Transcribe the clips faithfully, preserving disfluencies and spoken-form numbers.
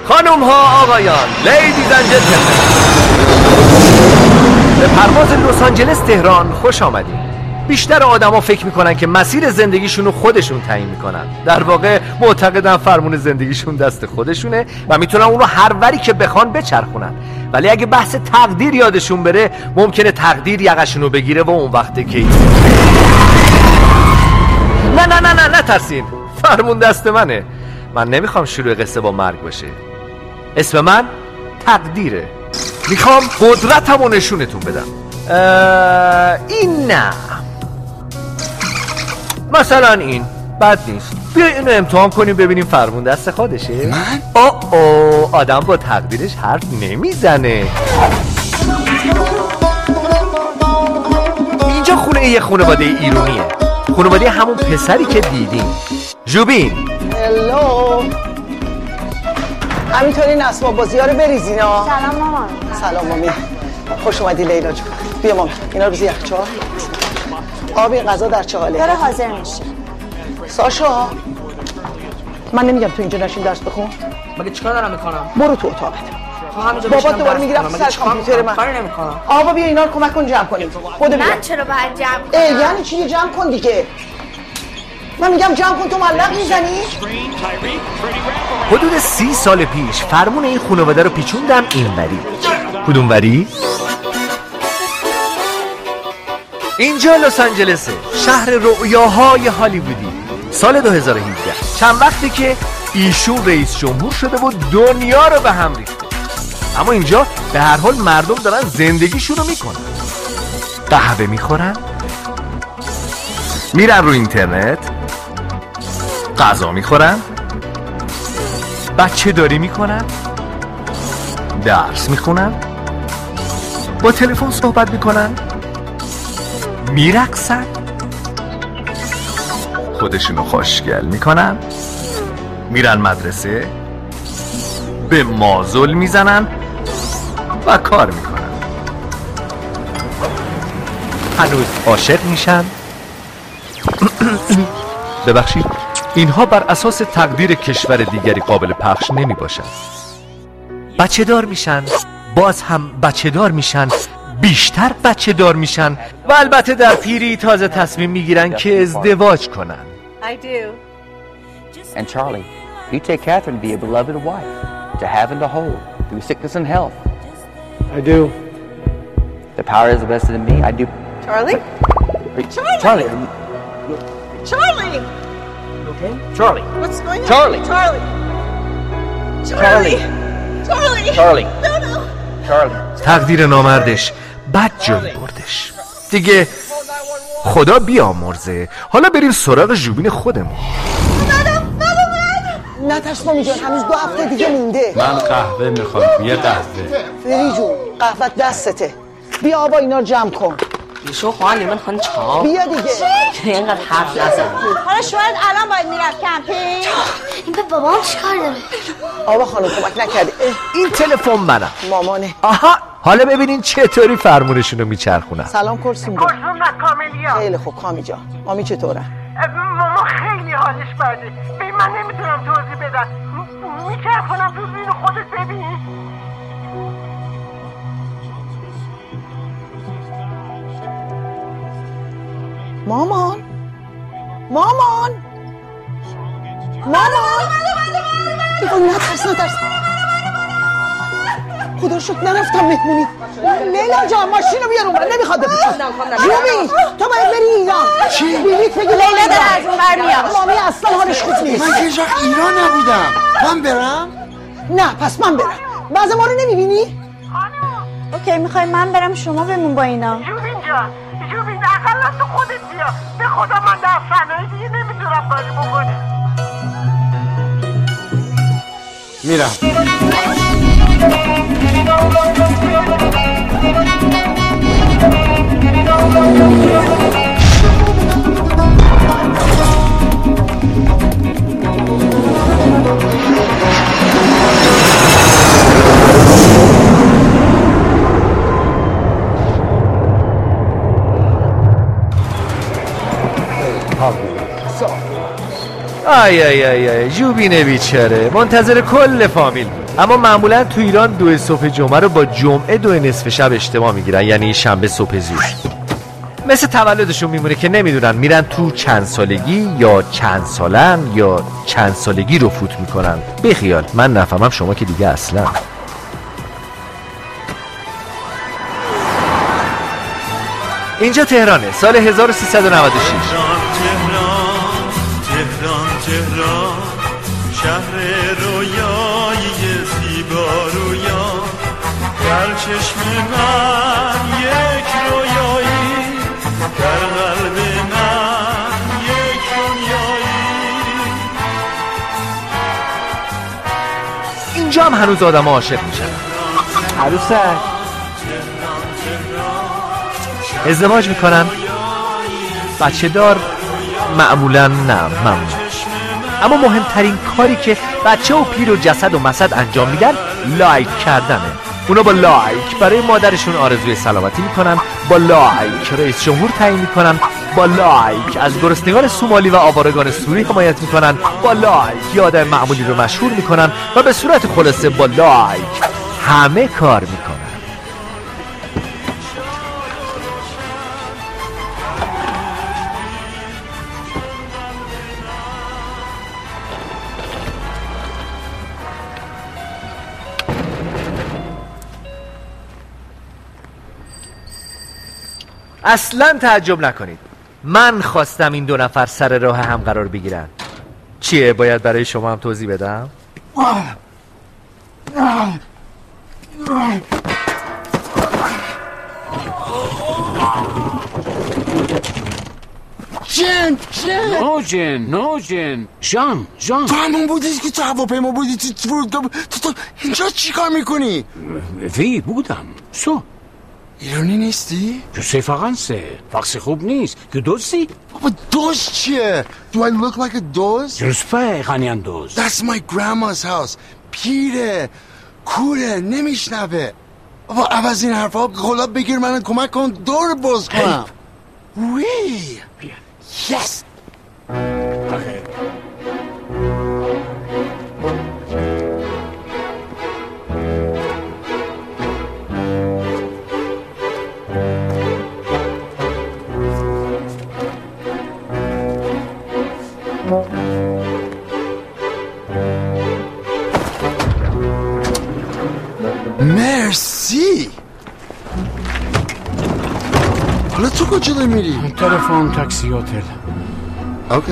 خانم ها آقایان، لیدیز اند جنتلمن، به پرواز لس آنجلس تهران خوش آمدید. بیشتر آدما فکر میکنن که مسیر زندگیشون رو خودشون تعیین میکنن. در واقع معتقدن فرمون زندگیشون دست خودشونه و میتونن اون رو هر وری که بخوان بچرخونن. ولی اگه بحث تقدیر یادشون بره ممکنه تقدیر یقشون رو بگیره و اون وقت کی نه نه نه نه نترسین، فرمون دست منه. من نمیخوام شروع قصه با مرگ باشه. اسم من تقدیره. میخوام قدرتم رو نشونتون بدم. این نه، مثلا این بد نیست. بیا اینو امتحان کنیم ببینیم فرمون دست خودشه. من؟ آه آه آدم با تقدیرش حرف نمیزنه. اینجا خونه یه خانواده ایرونیه، خانواده همون پسری که دیدیم، جوبین. هلو، همینطوری نسما بازی ها رو بریزینا. سلام مامان. سلام مامی، خوش اومدی لیلا جون. بیا مامان اینا رو بزی یخچال. آبی غذا در چه حاله؟ داره حاضر میشه. ساشا، من نمیگم تو اینجا نشین درس بخون. مگه چیکار دارم میکنم؟ برو تو اتاقت. بابا دوباره میگیرم سر کامپیوتر من. کاری نمیکنم. آقا بیا اینا رو کمک کن جمع کنیم. خود بیا. من چرا باید جمع کنم؟ ای یعنی چی؟ جمع کن دیگه. من میگم جمع کن، تو ملق میزنی؟ حدود سی سال پیش فرمون این خانواده رو پیچوندم اینوری. کدوم وری؟ اینجا لس آنجلسه، شهر رؤیاهای هالیوودی. سال دو هزار و هجده، چند وقتی که ایشون رئیس جمهور شده و دنیا رو به هم ریخته. اما اینجا به هر حال مردم دارن زندگیشون رو میکنن. قهوه میخورن، میرن رو اینترنت، غذا میخورن، بچه داری میکنن، درس میخونن، با تلفن صحبت میکنن، میرقصن، خودشونو خوشگل میکنن، میرن مدرسه، به مازل میزنن و کار میکنن. هنوز عاشق میشن. ببخشید، اینها بر اساس تقدیر کشور دیگری قابل پخش نمی باشن. بچه دار میشن، باز هم بچه دار میشن، بیشتر بچه دار میشن و البته در پیری تازه تصمیم میگیرن که ازدواج کنن. I do. And Charlie, you take Catherine to be a beloved wife, to have and to hold, through sickness and health. I do. The power is vested in me. I do. Charlie? Charlie! Charlie! Charlie! Okay? Charlie! What's going on? Charlie! Charlie! Charlie! Charlie! Charlie! No, no! Charlie! تقدیر نامردش بد جایی بردش. دیگه خدا بیامرزه. حالا بریم سراغ جوبین خودمون. نه ترس مامی جان، هنوز دو هفته دیگه مونده. من قهوه میخوام، یه قهوه. فری جون، قهوت دستته. بیا آبا اینا رو جمع کن. شو خواهن لیمن خواهن چا؟ بیا دیگه. اینقدر حرف نزن. حالا شوهرت الان باید میرفت کمپینگ؟ این به بابام چیکار داره؟ آبا خانم کمک نکردی. این تلفن منم. مامانه. آها، حالا ببینین چطوری فرمونشون رو میچرخونن. سلام کلثوم جان. کلثوم نه، کاملیا. خیلی خوب کامی جان. مامی چطوره؟ ماما خیلی حالش بده. به من نمیتونم توضیح بدم. میچرخونم تو زیر خودت ببین. مامان مامان مامان بگو نترس نترس. خدا شکر نرفتم مهمونی. لیلا جان ماشین رو بیار اومد، نمیخواد بپیچه. جوبی تو باید بری ایران. چی؟ بلیط بگیر. لیلا داره از اون بر میاد. مامی اصلا حالش خوب نیست. من که هیچ وقت ایران نبودم. من برم؟ نه پس من برم. بعض ما رو نمیبینی؟ اوکی، میخوای من برم شما بمون با اینا؟ جوبین جان، جوبین اقلا تو خودت بیا. به خدا من در صنایع دیگه نمیتونم کاری بکنم. میرم. آی آی آی آی جوبینه بیچاره منتظر کل فامیل بود. اما معمولا تو ایران دو صبح جمعه رو با جمعه دو نصف شب اشتباه میگیرن، یعنی شنبه صبح زود. مثل تولدشون میمونه که نمیدونن میرن تو چند سالگی یا چند سالن یا چند سالگی رو فوت میکنن. بخیال من نفهمم، شما که دیگه اصلا. اینجا تهرانه، سال هزار و سیصد و نود و شش. تهران تهران تهران شهر رویایی زیبا رویا، در چشم من یک رویایی، در قلب من یک دنیایی. اینجا هم هنوز آدم عاشق میشن. عروسک ازدواج میکنن، بچه دار معمولا نه ممنون. اما مهمترین کاری که بچه و پیر و جسد و مسد انجام میدن لایک کردنه. اونا با لایک برای مادرشون آرزوی سلامتی میکنن، با لایک رئیس جمهور تعیین میکنن، با لایک از گرسنگان سومالی و آوارگان سوری حمایت میکنن، با لایک یاد معمولی رو مشهور میکنن و به صورت خلاصه با لایک همه کار میکنن. اصلا تعجب نکنید، من خواستم این دو نفر سر راه هم قرار بگیرن. چیه، باید برای شما هم توضیح بدم؟ جن جن نو جن نو جن جان جان تو همون بودی که تو هواپیما بودی تو فرودگاه تو تو اینجا چی کار میکنی؟ وی بودم. سو ایرانی نیستی؟ جو سی فرانسه. فارسی خوب نیست. که دوستی؟ بابا دوست چیه؟ Do I look like a دوست؟ جلوس پای غنیان دوست. That's my grandma's house. پیره کوره نمیشنوه. بابا عوض این حرفا خلا بگیر من کمک کن دور باز کنم. وی Yes. Okay. مرسی. حالا تو کجا داری میری؟ تلفن تاکسی هتل. اوکی.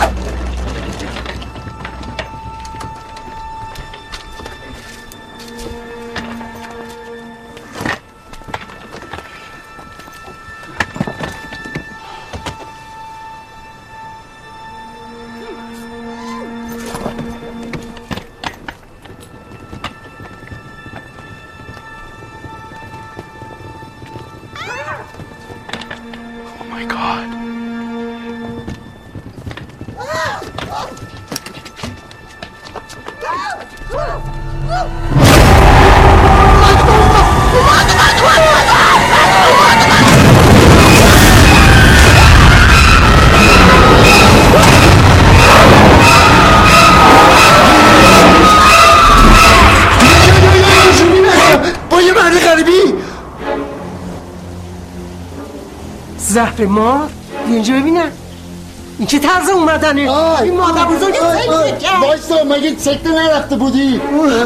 زهر مار اینجا ببینم این چه طرز اومدنه؟ این مادر بزرگ سکته کرد. وایسا مگه سکته نرفته بودی؟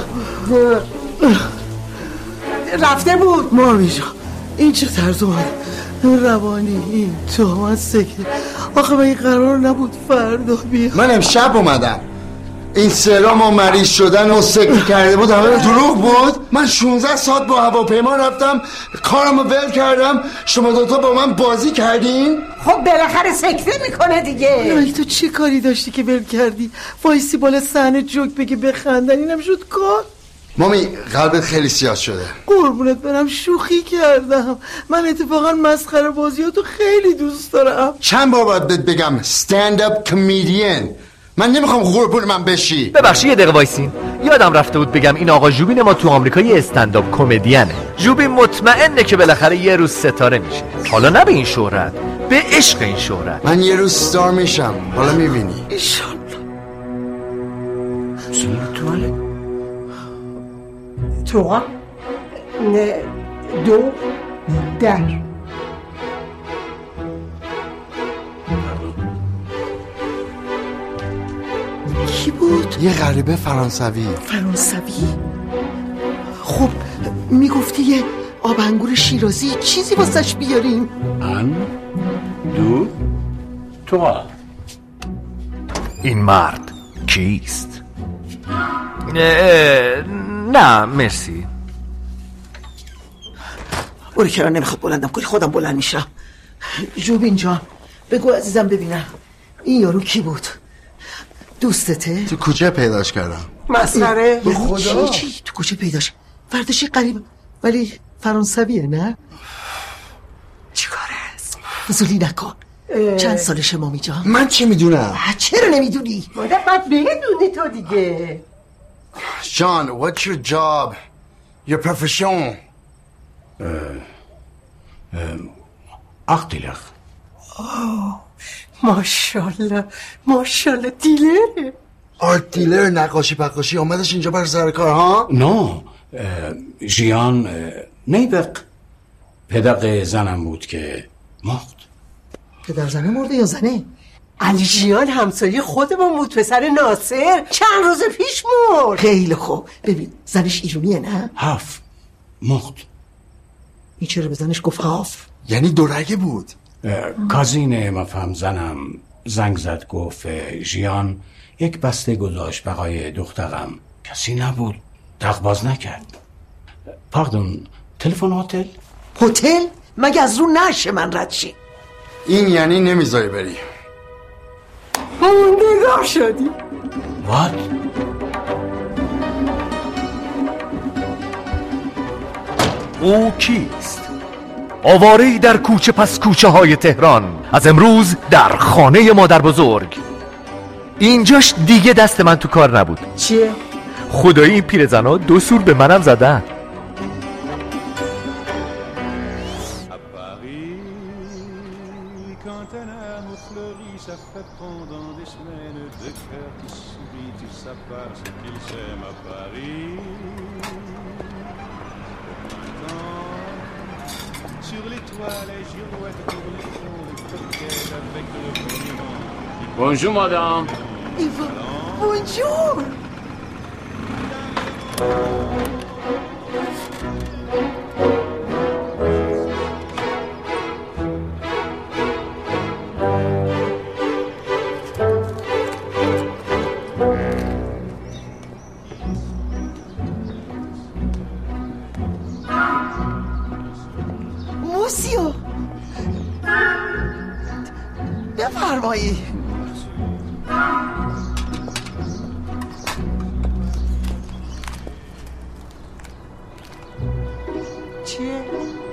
رفته بود. مامی جان این چه طرز اومد؟ روانی این تو من سکته. آخه من این قرار نبود فردا بیام. من امشب اومدم. این سرام و مریض شدن و سکته کرده بود همه دروغ بود. من شانزده ساعت با هواپیما رفتم کارمو ول کردم. شما دوتا با من بازی کردین؟ خب بالاخره سکته میکنه دیگه. نه تو چه کاری داشتی که ول کردی؟ وایسی بالا صحنه جوک بگی بخندن اینم شد کار؟ مامی قلبت خیلی سیاه شده. قربونت برم شوخی کردم. من اتفاقا مسخره بازیاتو خیلی دوست دارم. چند بار باید بهت بگم ستند اپ کمدین؟ من نمیخوام قربون من بشی. ببخشید یه دقیقه وایسین، یادم رفته بود بگم این آقا ژوبین ما تو آمریکا یه استنداپ کمدینه. ژوبین مطمئنه که بالاخره یه روز ستاره میشه. حالا نه به این شهرت، به عشق این شهرت. من یه روز ستار میشم، حالا میبینی. ایشالله. سیر توالت. trois, دو، در. کی بود؟ یه غریبه فرانسوی. فرانسوی؟ خب میگفتی یه آب انگور شیرازی چیزی واسش بیاریم. ان دو تروا. این مرد کیست؟ نه, نه مرسی. اوری که نمیخواد بلندم کنی خودم بلند میشم. جوبین جان بگو عزیزم ببینم این یارو کی بود؟ دوستته؟ تو کوچه پیداش کردم. مسخره؟ به خدا چی چی تو کوچه پیداش؟ فردشی قریب ولی فرانسویه نه؟ چی کاره است؟ فضولی نکن. چند سالشه مامی جان؟ من چی میدونم؟ چرا نمیدونی؟ مادر باید بدونی تو دیگه. John, what's your job? Your profession? اختیلخ. ماشالله ماشالله دیلره. آرت دیلر نقاشی پقاشی آمدش اینجا بر سر کار ها؟ نو جیان نیبق پدر زنم بود که مرد. پدر زنه مرده یا زنه؟ علی جیان همسایه خودمون بود، پسر ناصر چند روز پیش مرد. خیلی خوب. ببین زنش ایرونیه نه؟ هاف مرد. این چرا به زنش گفت هاف؟ یعنی دورگه بود. کازین مفهم زنم زنگ زد گفت جیان یک بسته گذاشت برای دخترم، کسی نبود، دغباز نکرد. پاردون تلفن هتل؟ هتل؟ مگه از رو نشه من رد شی؟ این یعنی نمیذاری بری. موندگار شدی. وات؟ او کیست؟ آواره‌ای در کوچه پس کوچه های تهران، از امروز در خانه مادر بزرگ. اینجاش دیگه دست من تو کار نبود. چیه؟ خدایی این پیرزنا دو سور به منم زدن. Bonjour madame. Bonjour. موسیو بفرمایید. چیه؟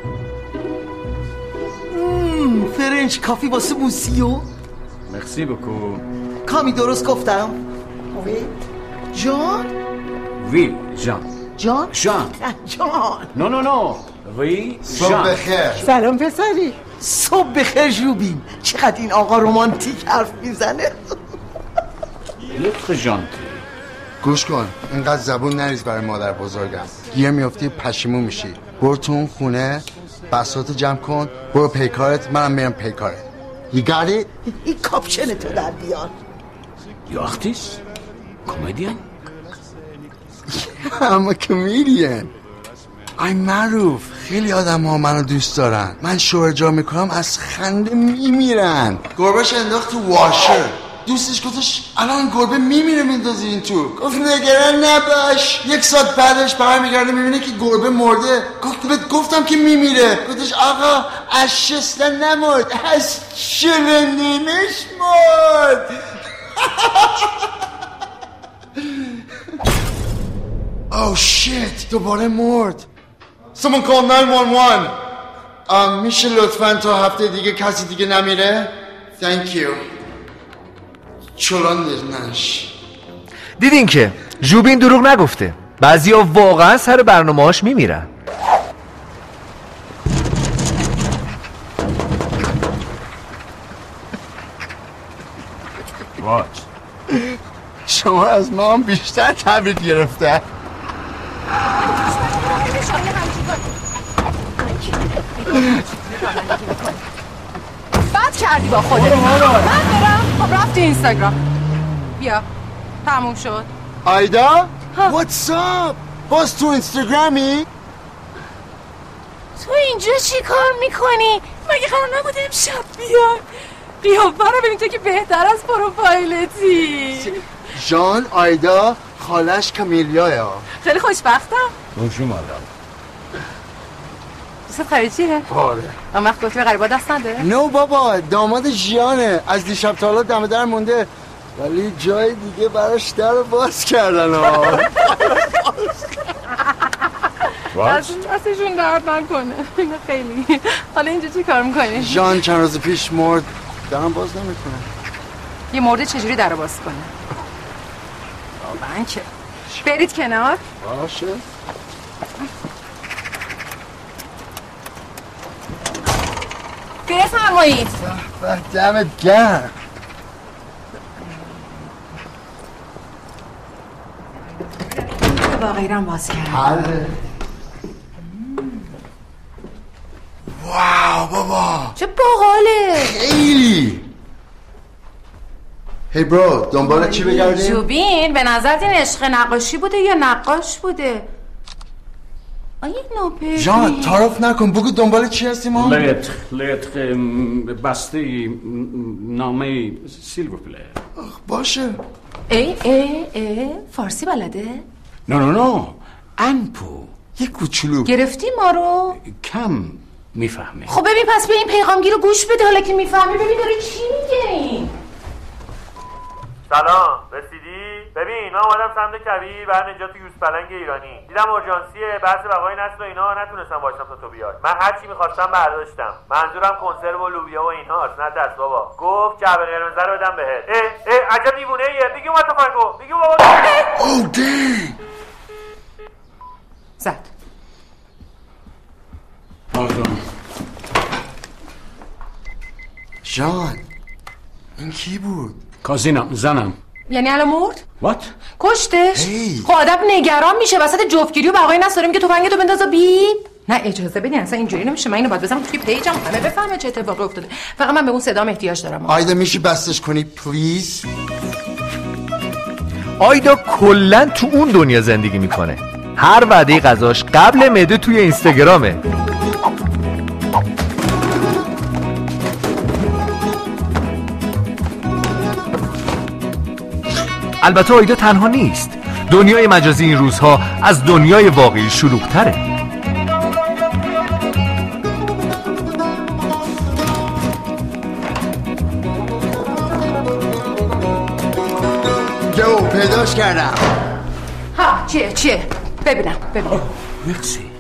فرنچ کافی واسه موسیو. مرسی بکو. کامی درست گفتم؟ وی جان؟ وی جان. جان؟ جان. جان. نو نو نو. وی صبح بخیر. سلام پسری. صبح بخیر جوبین. چقدر این آقا رومانتیک حرف میزنه. لطف جانتی. گوش کن اینقدر زبون نریز برای مادر بزرگم. گیر میافتی پشیمون میشی. برو تو اون خونه بساط جمع کن، برو پیکارت، منم میرم پیکارت. You got it؟ این کاپشن تو در بیان. You artist? Comedian? I'm a comedian. I'm معروف. خیلی آدم ها منو دوست دارن. من شوهر جا میکنم از خنده میمیرن. گربهش انداخت تو واشر. دوستش گفتش الان گربه میمیره میندازی این تو. گفت نگران نباش. یک ساعت بعدش برمیگرده میبینه که گربه مرده. گفت بهت گفتم که میمیره. گفتش آقا از شستن نمرد، از شلندینش مرد. Oh shit دوباره مرد. Someone call nine one one. um, میشه لطفاً تا هفته دیگه کسی دیگه نمیره؟ Thank you. چلان درنش. دیدین که جوبین دروغ نگفته. بعضیا واقعا سر برنامه‌هاش میمیرن. What? شما از ما هم بیشتر تبریک گرفته. بد کردی با خودت. من برم. خب رفتی اینستاگرام. بیا تموم شد. آیدا What's up؟ باز تو اینستاگرامی؟ تو اینجا چی کار میکنی؟ مگه قرار نبوده امشب بیای؟ قیافه رو ببین تو که بهتر از پروفایلتی. جان آیدا خالش کامیلیاه. خیلی خوشبختم. خوش اومدم. دوست خریجیه؟ آره. اون وقت گفتی به غریبا دست نده؟ نو بابا داماد ژیانه، از دیشب تا حالا دم در مونده، ولی جای دیگه براش در باز کردن ها. دستشون درد نکنه. خیلی. حالا اینجا چی کار میکنی؟ جان چند روز پیش مرد، درم باز نمیکنه. یه مرده چجوری در باز کنه؟ واقعا که برید کنار. باشه. بفرمایید. دمت گرم. واقعی رم باز کرد. حله. واو بابا چه باحاله. خیلی. هی برو دنبال چی بگردیم؟ جوبین به نظرت این عشق نقاشی بوده یا نقاش بوده؟ آیه نوپردی جان تعارف نکن، بگو دنبال چی هستیم ما؟ لتر لتر بسته نامه سیلور پلی. باشه. ای ای ای فارسی بلده؟ نه نه نه انپو یه کوچولو. گرفتی ما رو؟ کم میفهمی. خب ببین پس به این پیغامگیر رو گوش بده، حالا که میفهمی ببین داره چی میگه این. سلام رسیدی؟ ببین من اومدم سمت کبیر بعد اینجا تو یوز پلنگ ایرانی دیدم اورژانسیه، بحث بقای نسل و اینا نتونستم وایسم تا تو بیای. من هر چی می‌خواستم برداشتم، منظورم کنسرو و لوبیا و ایناست، نه دست بابا. گفت جعبه قرمز رو بدم بهت. اه اه عجب دیوونه‌ایه. بگی اومد تفنگو بگی بابا. اوه دی زد. پاردون جان این کی بود؟ کازینم زنم. یعنی الان مرد؟ وات؟ کشتش؟ hey. خب آدم نگران میشه وسط جفتگیری و بقای نساریم که تفنگتو بندازا بیب. نه اجازه بدین اصلا اینجوری نمیشه. من اینو باید بزنم توی پیجم همه بفهمه چه اتفاقی افتاده. فقط من به اون صدام احتیاج دارم. آیدا میشه بستش کنی پلیز؟ آیدا کلن تو اون دنیا زندگی میکنه. هر وعده غذاش قبل معده توی اینستاگرامه. البته آیدا تنها نیست. دنیای مجازی این روزها از دنیای واقعی شلوغ‌تره. جو پیداش کردم. ها چیه چیه؟ ببینم ببینم. مرسی.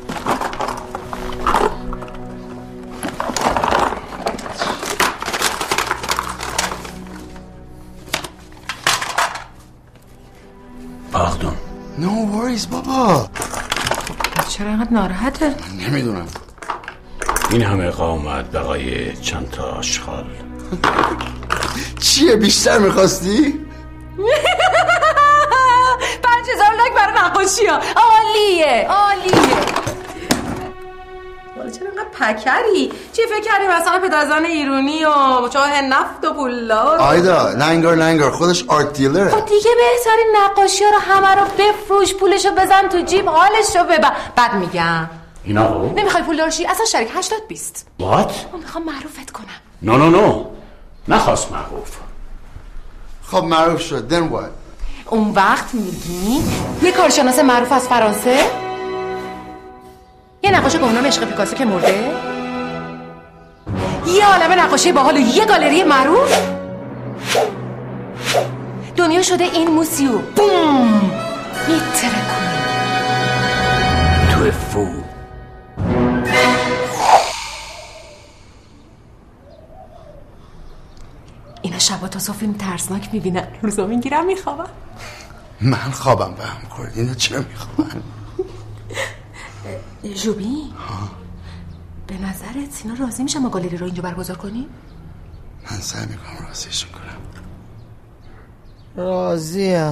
پاردون. نو وریز بابا. چرا اینقدر ناراحته؟ نمیدونم. این همه قامت بقای چند تا آشغال. چیه بیشتر میخواستی؟ پنج هزار لاک برای نقاشی ها. عالیه عالیه. والا چرا اینقدر پکری؟ چی فکر کردی مثلا پدرزن ایرانی و چاه نفت و پولدار؟ آیدا لنگر لنگر خودش آرت دیلره. خب دیگه بهترین نقاشی ها رو همه رو بفروش، پولشو بزن تو جیب، حالش رو ببر. بعد میگم اینا رو؟ نمیخوای پول دارشی؟ اصلا شریک هشتاد بیست. وات؟ من میخوام معروفت کنم. نو نو نو نخواست معروف. خب معروف شد then what؟ اون وقت میگی یه کارشناس معروف از فرانسه، یه نقاش گمنام عشق پیکاسو که مرده، یه عالمه نقاشی باحال و یه گالری معروف، دنیا شده این موسیو بوم میترکونه تو فو. اینا شبا تا صبح فیلم ترسناک میبینن، روزا میگیرم میخوابم. من خوابم به هم خورد. اینا چرا میخوابن؟ جوبی به نظرت اینا راضی میشن ما گالری رو اینجا برگزار کنیم؟ من سعی میکنم راضیشون کنم. راضیم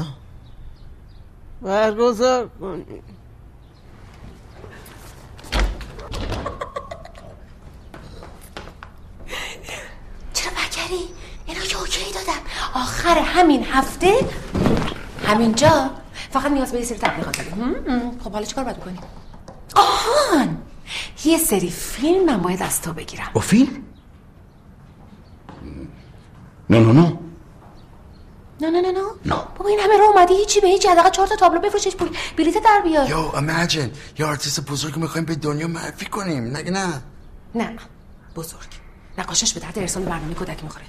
برگزار کنیم. ولی اینا که اوکی دادم آخر همین هفته همینجا فقط نیاز به یه سری تبلیغات داریم. خب حالا چیکار باید بکنیم؟ آهان یه سری فیلم من باید از تو بگیرم. با فیلم؟ نه نه نه نه نه نه نه نه بابا این همه رو اومدی هیچی به هیچ حداقل چهار تا تابلو بفروش پول بلیت در بیار. یو ایمیجین یه آرتیست بزرگ میخوایم به دنیا معرفی کنیم. نگه نه نه بزرگ نقاشش به درد ارسال برنامه کودکی میخوره.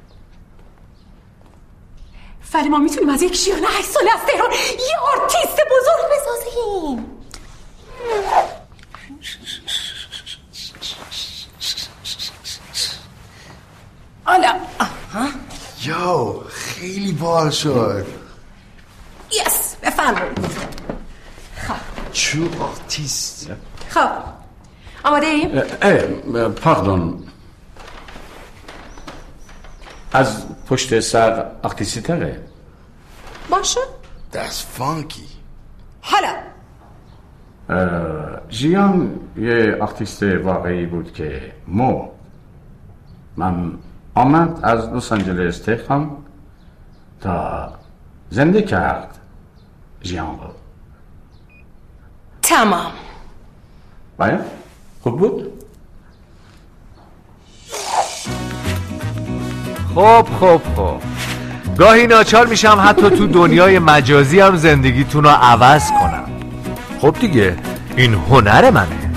ولی ما میتونیم از یک شیانه هشت ساله از تهران یه آرتیست بزرگ بسازیم. حالا یو خیلی بال شد. یس بفرمایید. خب چو آرتیست. خب آماده ایم؟ پاردون از پشت سر آرتیستی تره باشه. That's funky. حالا ژیان یه آرتیست واقعی بود که مو من آمد از لس آنجلس تهران تا زنده کرد ژیان رو. تمام. باید خوب بود. خب خب خب گاهی ناچار میشم حتی تو دنیای مجازی هم زندگیتون رو عوض کنم. خب دیگه این هنر منه.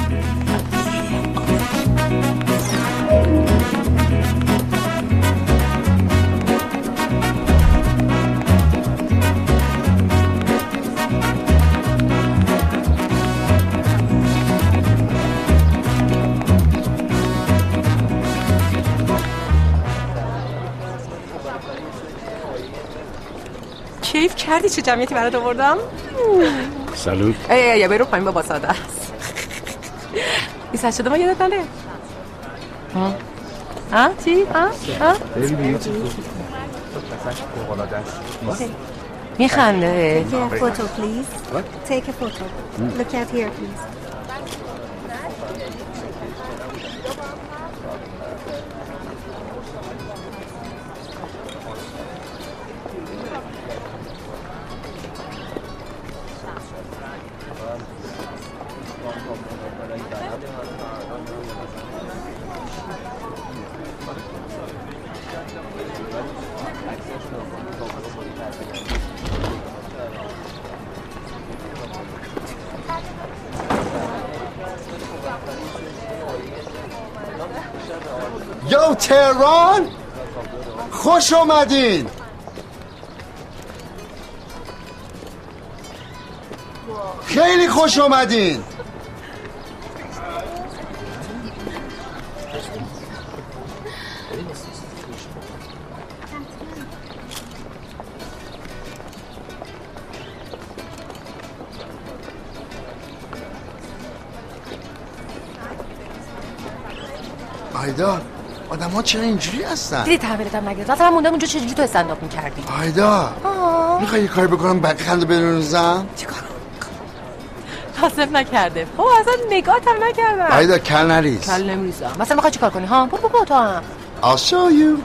کیف کردی چه جمعیتی برات آوردم؟ سلوت. ای ای ای برو پایین بابا ساده است. بیست هشت شده ما یادت نره. ها؟ ها؟ چی؟ ها؟ ها؟ میخنده. Take a photo please. Take a photo. Look at here please. یو تهران خوش آمدین. خیلی خوش آمدین. آیدا آدم ها چرا اینجوری هستن؟ دیدی تحویلتم نگرفت اصلا موندم اونجا چجوری تو استنداپ میکردی؟ آیدا میخوایی یه کاری بکنم بقیه بنوزم؟ چیکار حاصل نکرده بابا اصلا نگاهتم نکردم. آیدا کل نریز. کل نمیریزم. مثلا میخوای چیکار کنی ها؟ برو بگو تو هم. I'll show you.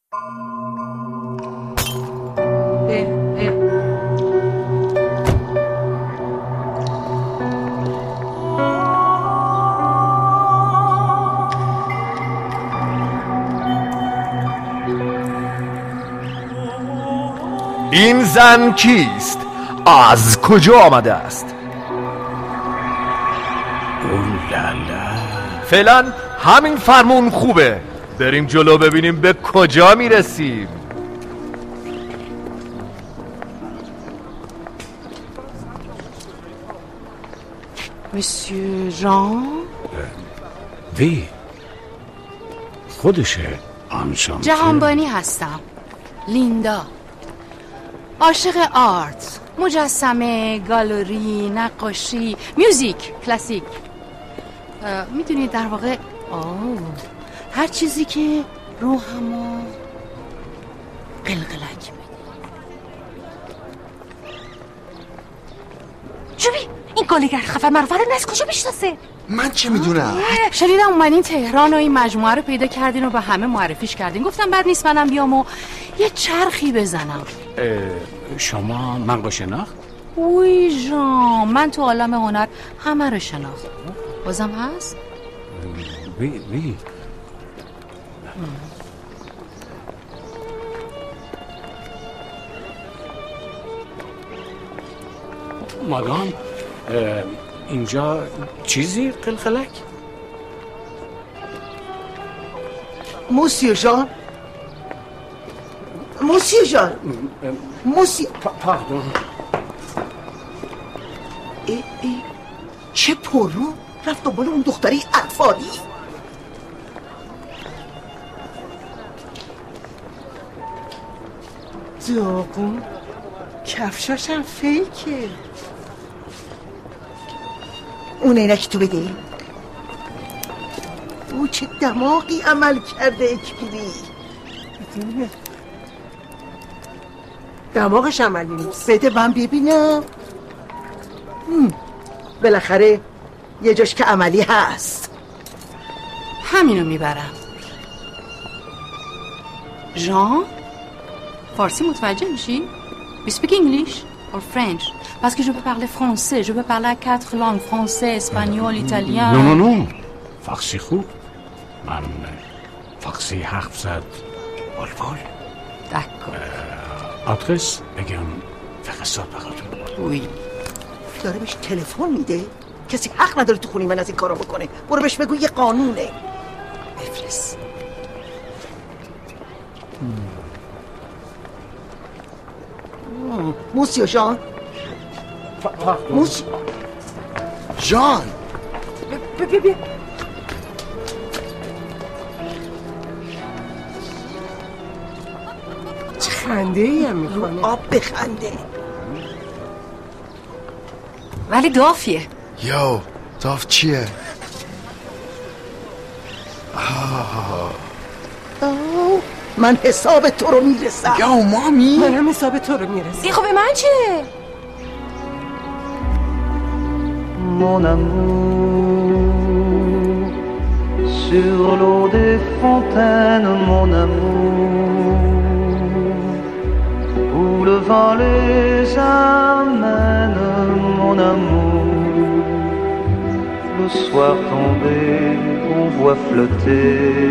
این زن کیست؟ از کجا آمده است؟ اولالا فعلا همین فرمون خوبه، بریم جلو ببینیم به کجا میرسیم. مسیو ژان؟ وی خودشه آنشان جهانبانی هستم، لیندا. عاشق آرت، مجسمه، گالری، نقاشی، میوزیک، کلاسیک. میدونید در واقع آه هر چیزی که روحمو قلقلک میده. جوبی این گالگر خفن معروفه رو از کجا میشناسه؟ من چه میدونم؟ شنیدم اومدین تهران و این مجموعه رو پیدا کردین و به همه معرفیش کردین. گفتم بعد نیست منم بیام و یه چرخی بزنم. شما منو شناخت؟ وی جان، من تو عالم هنر همه رو شناخت. بازم هست؟ وی وی مادام اینجا چیزی قلقلک؟ موسیو جان، موسیو جان، موسیو پاردون. ای ای چه پررو رفت دنبال اون دختری اطفالی. داغون کفشاشم فیکه. اون عینک تو بده. او چه دماغی عمل کرده اکبری. دماغش عملی نیست. بده من ببینم. بالاخره یه جاش که عملی هست. همینو میبرم. ژان فارسی متوجه میشی؟ You speak English or French? Parce que je peux parler français, je peux parler quatre langues, français, espagnol, italien. نو نو نو فارسی خوب. من فارسی حرف زد بال بال. دکور. آدرس بگم فرستاد براتون. وی داره بهش تلفن میده؟ کسی حق نداره تو خونی من از این کارا بکنه. برو بهش بگو یه قانونه. بفرست. موسیو جان، موسی جان بیا بیا بیا. چه خنده ای هم میکنه. آب بخنده. ولی دافیه. یو داف چیه؟ آه. آه. من حساب تو رو میرسم. یو مامی منم حساب تو رو میرسم. ای خب به من چه؟ Mon amour, sur l'eau des fontaines, mon amour, où le vent les amène, mon amour, le soir tombé, on voit flotter.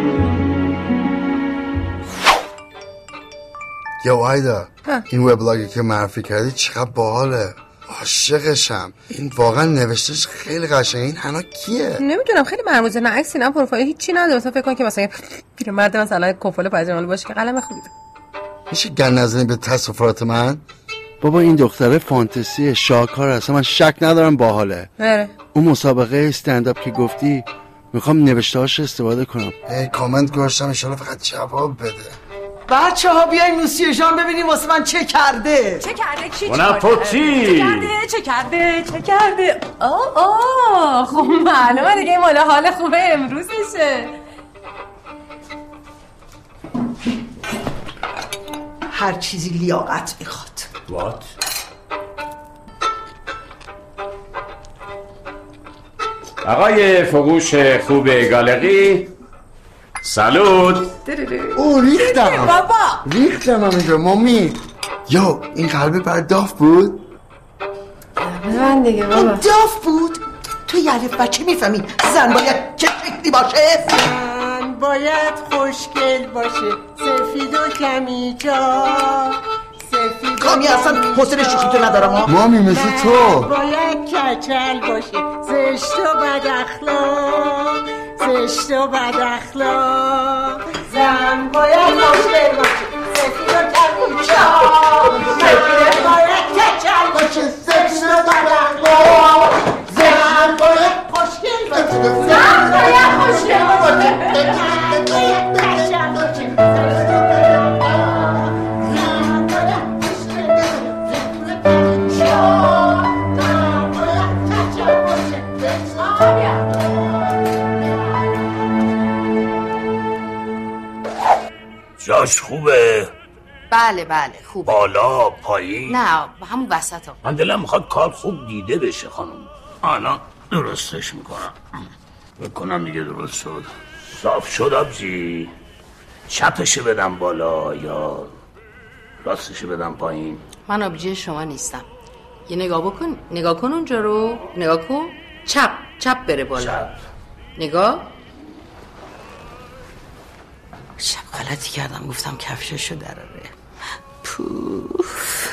یو آیدا این وبلاگی که معرفی کردی چقدر باحاله. عاشقشم. این واقعا نوشتش خیلی قشنگه. این حنا کیه؟ نمیدونم، خیلی مرموزه. نه عکسی نه پروفایل هیچی نداره. مثلا فکر کن که مثلا پیرمرد مثلا کفل پاجامال باشه که قلم خوبی داره. میشه گن نزنی به تصفرات من؟ بابا این دختره فانتزی شاکار هست. من شک ندارم باحاله. آره. اون مسابقه استنداپ که گفتی میخوام نوشته‌هاش استفاده کنم. ای کامنت گذاشتم ان شاءالله فقط جواب بده. بچه ها بیاین موسیو جان ببینیم واسه من چه کرده. چه کرده؟ کی چه کرده؟ چه کرده؟ چه کرده؟ چه کرده؟ آه آه خب معلومه دیگه این مال حال خوبه امروزشه. هر چیزی لیاقت میخواد. وات؟ آقای فروش خوب گالری، سالوت. او ریختم بابا ریختم هم اینجا مامی. یو این قلبه بر داف بود؟ من دیگه بابا داف بود؟ تو یه الف بچه میفهمی زن باید چه شکلی باشه؟ زن باید خوشگل باشه، سفید و کمی جا، سفید و کامی اصلا حوصله شوخی تو ندارم ها. مامی مثل تو. باید کچل باشه، زشت و بد اخلاق، زشت و بد اخلاق. زن باید خوشگل باشه، سفید و کمی جا، سفید باید کچل باشه، زشت و بد اخلاق. زن باید خوشگل باشه، زن باید خوشگل باشه، زن باید کچل باشه. جاش خوبه؟ بله بله خوبه. بالا پایین؟ نه همون وسط ها. من دلم میخواد کار خوب دیده بشه خانم. الان درستش میکنم. بکنم دیگه درست شد. صاف شد آبجی. چپشو بدم بالا یا راستشو بدم پایین؟ من آبجی شما نیستم. یه نگاه بکن، نگاه کن اونجا رو، نگاه کن. چپ چپ بره بالا. چپ. نگاه. شب غلطی کردم گفتم کفششو دراره. پوف.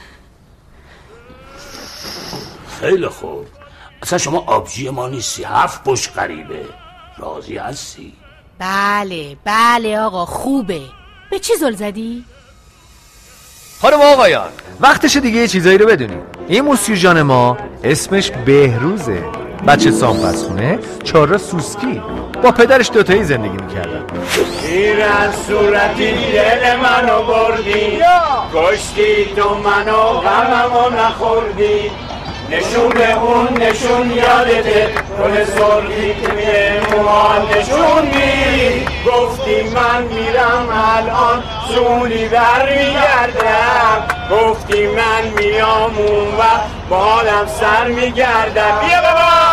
خیلی خوب. اصلا شما آبجی ما نیستی، هفت پشت غریبه. راضی هستی؟ بله بله آقا خوبه. به چی زل زدی؟ خانم آقایان وقتش دیگه یه چیزایی رو بدونیم. این موسیو جان ما اسمش بهروزه. بچه سامپسخونه چهار سوسکی با پدرش دوتایی زندگی میکردن. ایران صورتی دل منو بردی، کشتی تو منو غممو نخوردی، نشون اون نشون یادته گل سرخی که میره موها نشون میری، گفتی من میرم الان زونی بر میگردم، گفتی من میام اون و با حالم سر میگردم. بیا بابا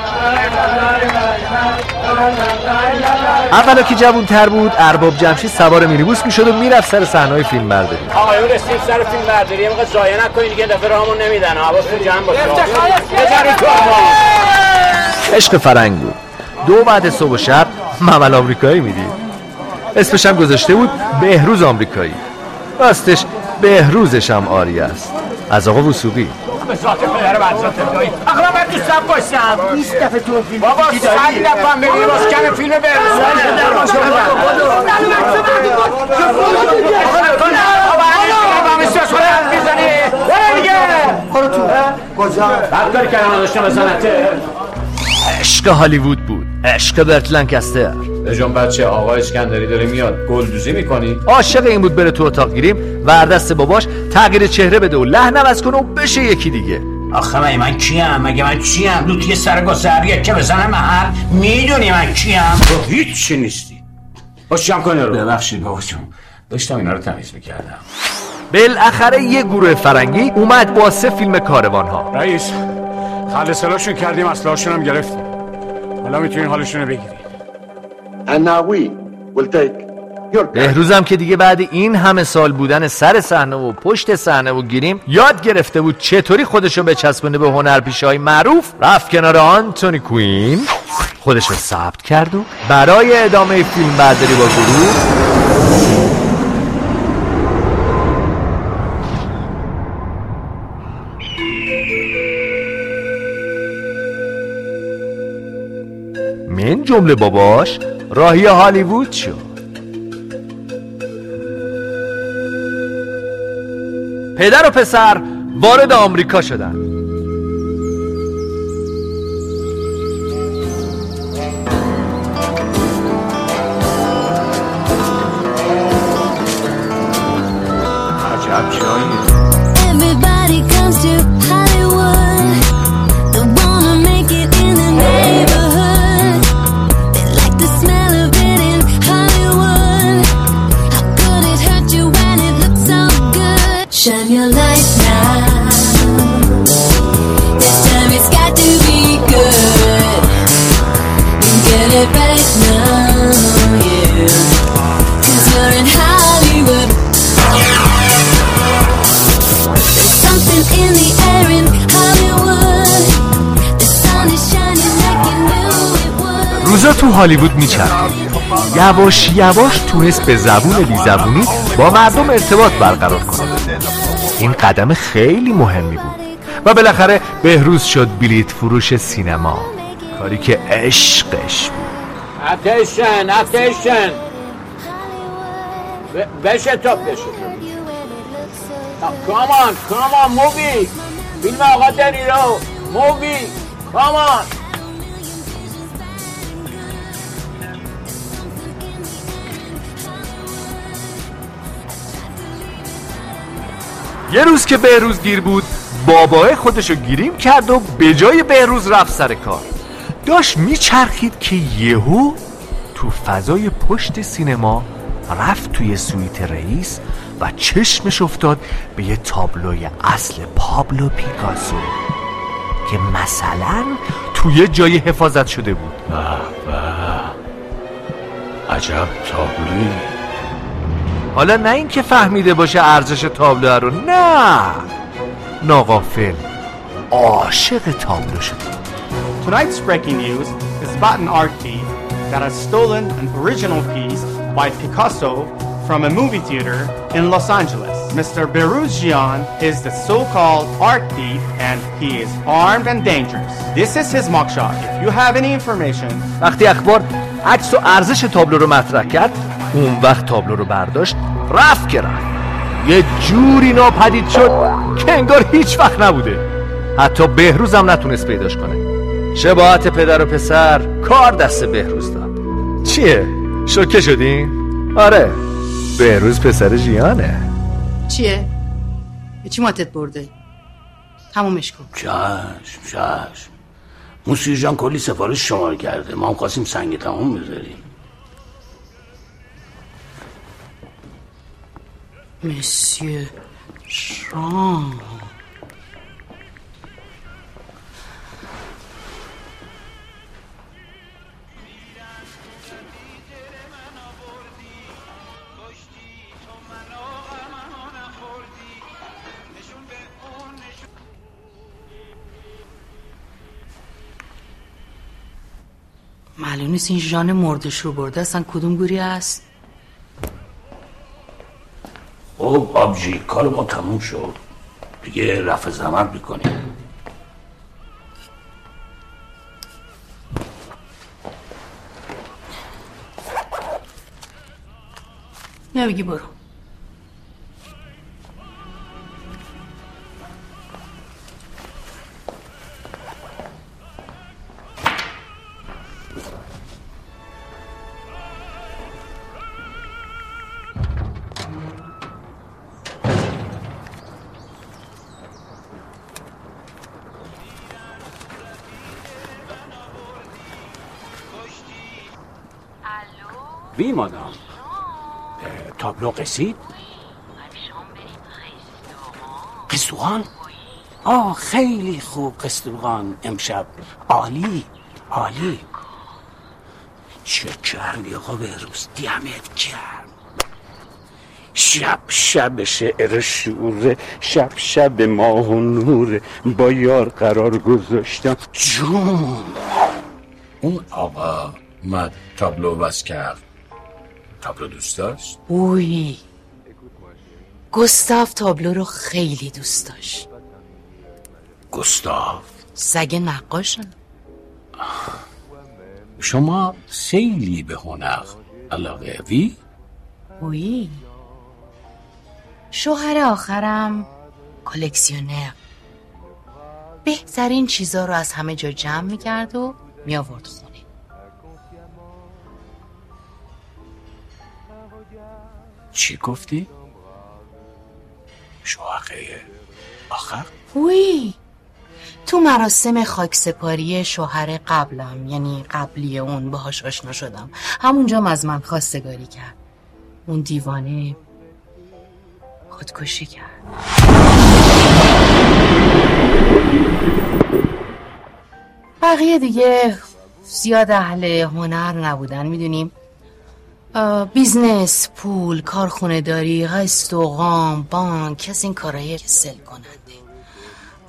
اولا که جوون تر بود ارباب جمشید سوار مینیبوس میشد و میرفت سر صحنه‌های فیلم برداری. آقایون رسیدیم سر فیلم برداری. یه موقع ضایع نکنید دیگه، دفعه راهمون نمیدن. حواستون جمع باشه. بذارید تو عشق فرنگ بود. دو بعد صبح و شب ممل آمریکایی میدید. اسمش هم گذاشته بود بهروز آمریکایی. راستش بهروزش هم عالی است. از آقا وثوقی. به ذات پدر و ذات دایی اقلا من دوست دارم باشم. بیست دفعه تو فیلم بابا صد دفعه هم بگیری باز کم فیلم بهروز. عشق هالیوود بود. عشق برت لنکستر. بجان بچه آقا اسکندری داره میاد، گلدوزی میکنی؟ عاشق این بود بره تو اتاق گیریم و دست باباش تغییر چهره بده و لحن عوض کنه و بشه یکی دیگه. آخه من من کیم؟ مگه من کیم؟ لوتی سرگاه سریه که بزنم هر میدونی من کیم؟ تو هیچ چی نیستی. باشم کنه رو. ببخشید باباشون داشتم اینا رو تمیز میکردم. بالاخره یه گروه فرنگی اومد با سه فیلم کاروان ها. رئیس خلصلاشون کردیم، اسلحه‌شون هم گرفتیم. حالا میتونین حالشون رو بگیرید. And now we will take your... بهروزم که دیگه بعد این همه سال بودن سر صحنه و پشت صحنه و گیریم یاد گرفته بود چطوری خودشو بچسبونه به هنرپیشه‌های معروف، رفت کنار آنتونی کوین، خودشو ثبت کرد و برای ادامه فیلم برداری با گروه من جمله باباش راهی هالیوود شد. پدر و پسر وارد آمریکا شدن. عجب جاییه. Everybody comes to Hollywood. They wanna make it in the neighborhood. They like the smell of it in Hollywood. How could it hurt you when it looks so good? Shine your light now. اوضاع تو هالیوود میچرخید. یواش یواش تونست به زبون بی زبونی با مردم ارتباط برقرار کنه. این قدم خیلی مهمی بود و بالاخره بهروز شد بلیط فروش سینما، کاری که عشقش بود. اتنشن اتنشن بشه تو بشه کامان کامان مووی فیلم آقا دنیرو مووی کامان. یه روز که بهروز دیر بود، بابای خودشو گیریم کرد و به جای بهروز رفت سر کار. داشت میچرخید که یهو تو فضای پشت سینما رفت توی سویت رئیس و چشمش افتاد به یه تابلوی اصل پابلو پیکاسو که مثلا توی جای حفاظت شده بود. به به، عجب تابلویی. حالا نه این که فهمیده باشه ارزش تابلو رو، نه، ناغافل عاشق تابلو شده. Tonight's breaking news is about an art thief that has stolen an original piece by Picasso from a movie theater in Los Angeles. Mister Behrooz Jian is the so-called art thief and he is armed and dangerous. This is his mugshot. If you have any information. وقتی اخبار عکس و ارزش تابلو رو مطرح کرد، اون وقت تابلو رو برداشت رفت که رفت. یه جوری ناپدید شد که انگار هیچ وقت نبوده. حتی بهروز هم نتونست پیداش کنه. شباهت پدر و پسر کار دست بهروز داد. چیه؟ شوکه شدین؟ آره، بهروز پسر ژیانه. چیه؟ به چی ماتت برده؟ تمومش کن. چشم چشم. موسیقی جان کلی سفارش شمار کرده، ما هم خواستیم سنگ تمام بذاریم. مسیو شان معلوم نیست این ژان مردش رو برده اصلا کدوم گوری هست. او آبجی کار ما تموم شد دیگه، رفع زمان میکنیم. یا بگی برو. وی مادام تابلو قسید؟ قسطوغان؟ آه خیلی خوب قسطوغان امشب عالی عالی. چه کردی آقا بهروز، دمت کرد. شب شب شعر شوره، شب شب ماه و نوره، با یار قرار گذاشتم جون. اون آقا اومد تابلو بس کرد، تابلو دوست داشت؟ اوی گستاف تابلو رو خیلی دوست داشت. گستاف سگ نقاشم. شما خیلی به هنر علاقه وی؟ اوی شوهر آخرم کلکسیونر، بهترین چیزا رو از همه جا جمع میکرد و میآورد خونه. چی گفتی؟ شوهر آخر؟ وی تو مراسم خاکسپاری شوهر قبلم، یعنی قبلی اون، باهاش آشنا شدم. همونجا از من خواستگاری کرد. اون دیوانه خودکشی کرد. بقیه دیگه زیاد اهل هنر نبودن، میدونیم، بیزنس، پول، کارخونه داری، قسط و غام، بانک، کس این کارهای کسل کننده.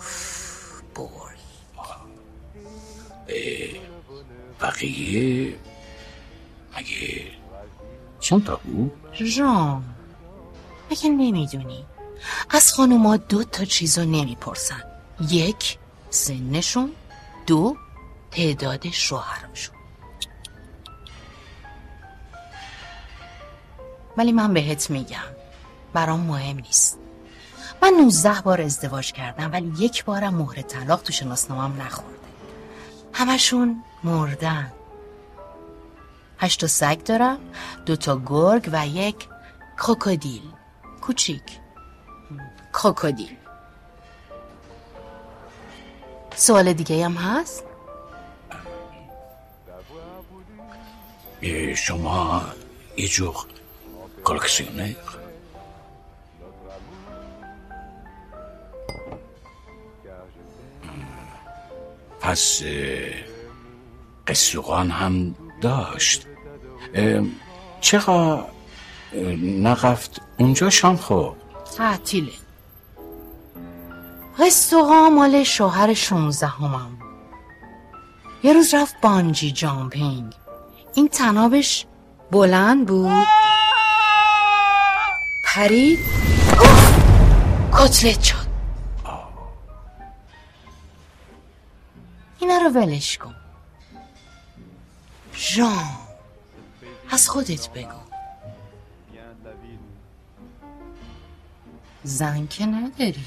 بقیه مگه چند تا بود؟ ژان، مگه نمیدونی از خانوما دو تا چیزو نمیپرسن، یک سنشون، دو تعداد شوهرشون. ولی من بهت میگم برام مهم نیست. من نوزده بار ازدواج کردم ولی یک بارم مهر طلاق تو شناسنامه‌ام نخورده. همشون مردن. هشت تا سگ دارم، دو تا گرگ و یک کروکودیل کوچیک. کروکودیل. سوال دیگه هم هست؟ شما یه جور کلکسیونر؟ پس قصوغان هم داشت. چقدر نقفت اونجا شام خورد؟ تعطیله. رستوران مال شوهر شونزده همم. یه روز رفت بانجی جامپینگ. این تنابش بلند بود، پرید، کتلت شد. اینا رو ولش کن. ژان، از خودت بگو. زن که نداری؟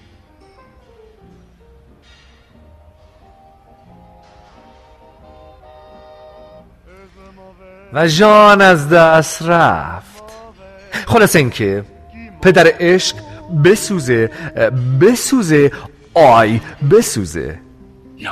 و ژان از دست رفت. خلاص اینکه پدر عشق بسوزه بسوزه آی بسوزه. نه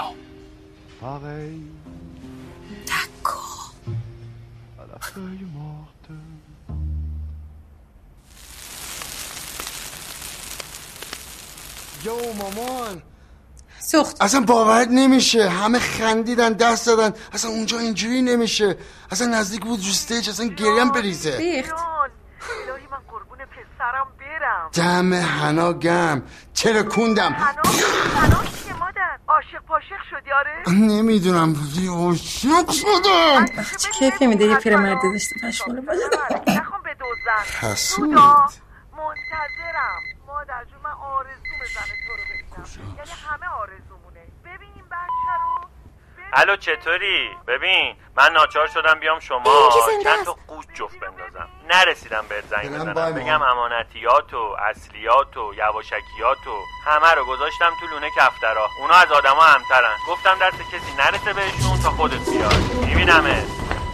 یو مامان سوخت. اصلا باورت نمیشه، همه خندیدن دست دادن، اصلا اونجا اینجوری نمیشه، اصلا نزدیک بود رو استیج اصلا گریم بریزه. بیخت. الهی من قربون پسرم برم. دم حنا گم ترکوندم. حنا حنا چیه مادر؟ عاشق پاشق شدی آره؟ نمیدونم عاشق شدم. چه کیفی میده یه پیرمرد داشته پشمالو باشه. نخوام بدوزن. حسود. منتظرم مادر جون، من آرزوم زن تو رو ببینم، یعنی همه آرزومونه. ببین این بچه رو. الو چطوری؟ ببین من ناچار شدم بیام شما چند تا قوچ جفت بندازم، نرسیدم بهت زنگ بزنم بگم امانتیات و اصلیات و یواشکیات و همه رو گذاشتم تو لونه کفترا. اونا از آدما همترن، گفتم دست کسی نرسه بهشون تا خودت بیای. میبینمه.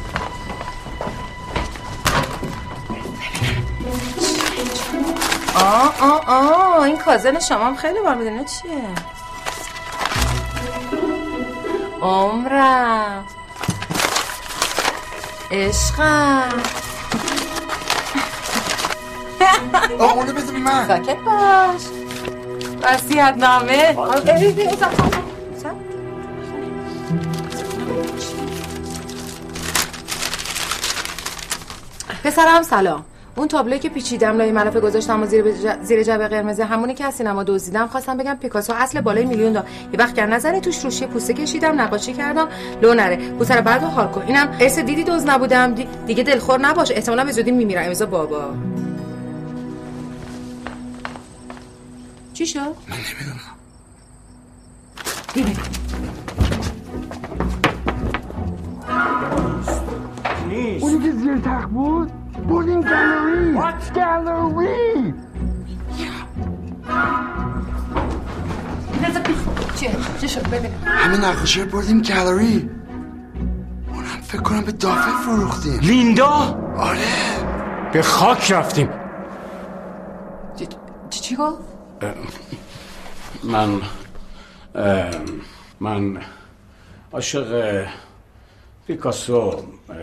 آه آه آه این کازن شما هم خیلی بار میدونه چیه؟ عمرم عشقم. آه اونو بذار من. ساکت باش. وصیت نامه. پسرم سلام. اون تابلویی که پیچیدم لای ملافه گذاشتم و زیر ج... زیر جعبه قرمز همونی که از سینما دزدیدم. خواستم بگم پیکاسو اصل بالای میلیون داد. یه وقت گر نظری توش روشی پوسته کشیدم، نقاشی کردم، لو نره. پوسر بعدو حال کن. اینم ارث دیدی دوز نبودم. دی... دیگه دلخور نباش. احتمالاً به زودی میمیرم. امضا بابا. چی شد؟ من نمیدونم. اونی که زیر تخت بود بردیم گالری. What gallery؟ چیه؟ چی شد؟ ببینم. همه نقاشی رو بردیم گالری. اونم فکر کنم به دافع فروختیم. لیندا؟ آره. به خاک رفتیم. چی چی گفت؟ من من عاشق پیکاسو.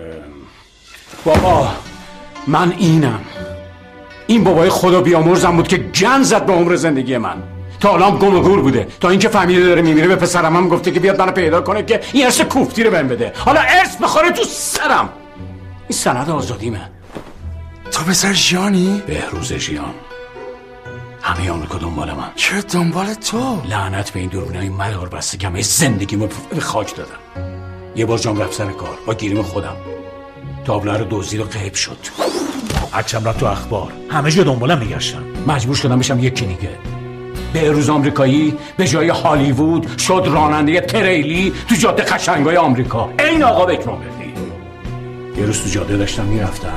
بابا من اینم. این بابای خدا بیامرزم بود که گند زد به عمر زندگی من. تا الان گم و گور بوده، تا اینکه فهمیده داره میمیره به پسرم هم گفته که بیاد منو پیدا کنه که این ارث کوفتی رو بهم بده. حالا ارث بخوره تو سرم. این سند آزادیمه. تو پسر ژانی؟ بهروز ژیان. همه آمریکا دنبال من. چرا دنبال تو؟ لعنت به این دوربینای مدار بسته که همه زندگیمو به خاک دادم. یه بار جام رفت سر کار با گیریم خودم. تابلو رو دزدید و غیب شد. عکسم رفت تو اخبار، همه جا دنبالم میگشتن. مجبور شدم بشم یکی دیگه. بهروز آمریکایی به جای هالیوود شد راننده تریلی تو جاده قشنگای آمریکا. این آقا بکرامبرلی. یه روز تو جاده داشتم میرفتم،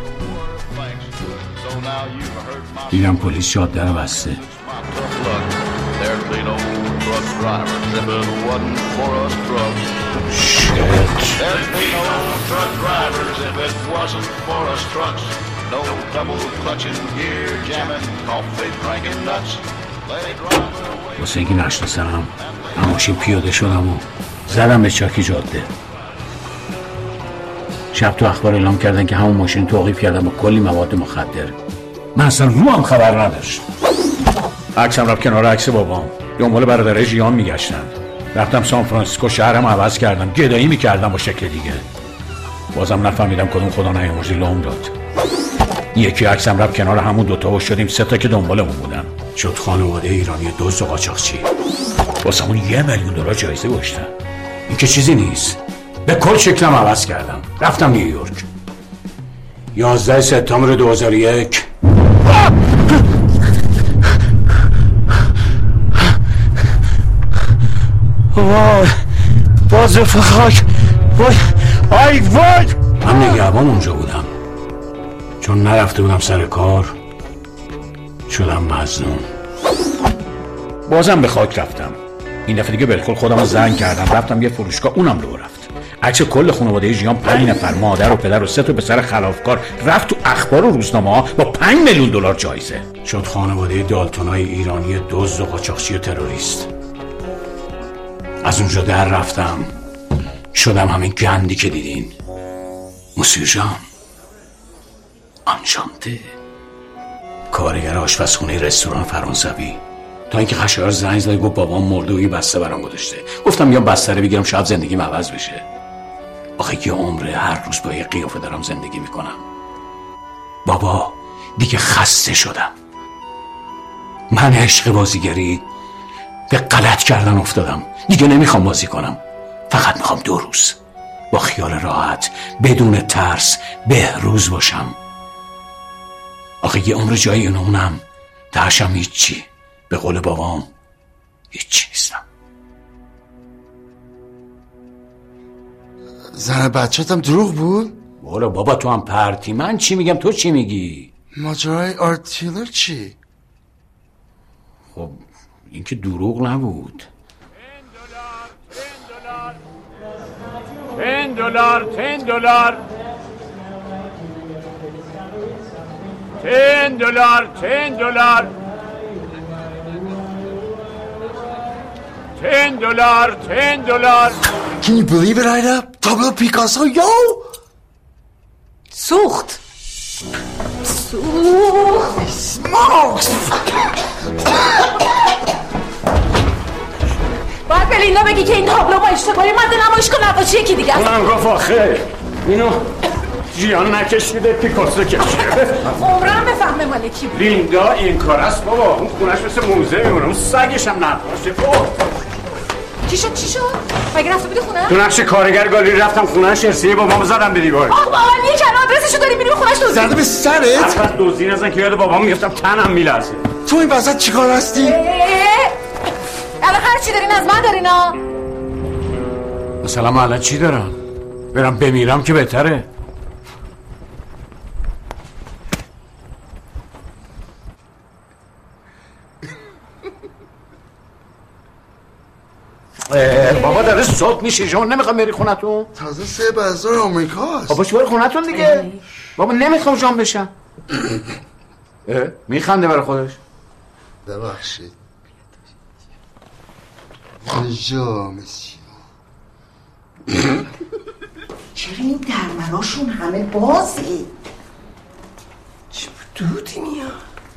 دیدم پلیس جاده رو بسته. واسه اینکه نشناسم ماشین پیاده شدم و زدم به چاکی جاده. شب تو اخبار اعلام کردن که همون ماشین توقیف کردن با کلی مواد مخدر. من اصلا رو هم خبر نداشت. عکسم رفت کنار عکس بابام. دنبال برادرای ژیان میگشتن. رفتم سان فرانسیسکو، شهرم عوض کردم، گدایی میکردم با شکل دیگه. بازم نفهمیدم کدوم خدا نیامرزی لام داد. یکی عکسم رفت کنار همون دوتا و شدیم سه تا که دنبالمون بودن. شد خانواده ایرانی دزد و قاچاقچی. واسمون یه میلیون دلار جایزه گذاشتن. این که چیزی نیست. به کل شکلم عوض کردم، رفتم نیویورک. یازده سپتامبر دو هزار و یک وای باز فخاک وای آی وای. من نگهبان اونجا بودم، چون نرفته بودم سر کار شدم مظنون. بازم به خاک رفتم. این دفعه دیگه بالکل خودم رو زنگ کردم، رفتم یه فروشگاه، اونم لو رفت. عکس کل خانواده ژیان، پنج نفر، مادر و پدر و سه تا پسر خلافکار، رفت تو اخبار و روزنامه ها با پنج میلیون دلار جایزه. شد خانواده دالتونای ایرانی دزد و قاچاقچی و تروریست. از اونجا در رفتم شدم همین گندی که دیدین. موسیو جان آنشانته، کارگر آشپزخونه رستوران فرانسوی. تا اینکه خشایار زنگ زد گفت بابام مرده و یه بسته برام گذاشته. گفتم یا بسته رو بگیرم شاید زندگیم عوض بشه. آخه یه عمره هر روز با یه قیافه دارم زندگی میکنم. بابا دیگه خسته شدم. من عشق بازیگری به غلط کردن افتادم. دیگه نمیخوام بازی کنم، فقط میخوام دو روز با خیال راحت بدون ترس بهروز باشم. آخه یه عمر جایی نمونم تهشم هیچی. به قول بابام هیچی نیستم. زن بچه‌تم دروغ بود؟ بابا بابا تو هم پرتی. من چی میگم تو چی میگی؟ ماجرای آرت تیلر چی؟ خب این که دروغ نبود. تن دلار تن دلار تن دلار تن دلار تن دلار تن دلار. Can you believe it, Ida? تابلو پیکاسو یو سوخت سوخت smokes. باید به لینا بگی که این تابلو با اشتباهی مده نمایشگاه نقاشی یکی دیگه است. اونم گفت آخه اینو ژیان نکشیده پیکاسو کشیده. عمرم بفهمه مال کی بود. لیندا این کار است بابا. اون خونش مثل موزه میمونه. اون سگش هم نقاشه. چی شد چی شد؟ مگه رفته بودی خونه؟ تو نقش کارگر گالی رفتم خونه‌اش، ارسیه بابام زدم به دیوار. آخ بابا علیه کن آدرسشو داری میری خونه‌اش دزدی. زده به سرت؟ اصلا دزدی نزن که یاد بابام میفتم تنم میلرزه. تو این وسط چیکار هستی؟ الان هر چی دارین از من دارینا. مثلا من الان چی دارم؟ برم بمیرم که بهتره. بابا داره صبح میشه، شما نمیخوام بری خونتون؟ تازه سه بازار آمریکاست. بابا چی بری خونتون دیگه؟ بابا نمیخوام جان بشم. میخنده برای خودش. ببخشید جا مسیو. چرا این درمناشون همه بازه؟ چه دودی میاد؟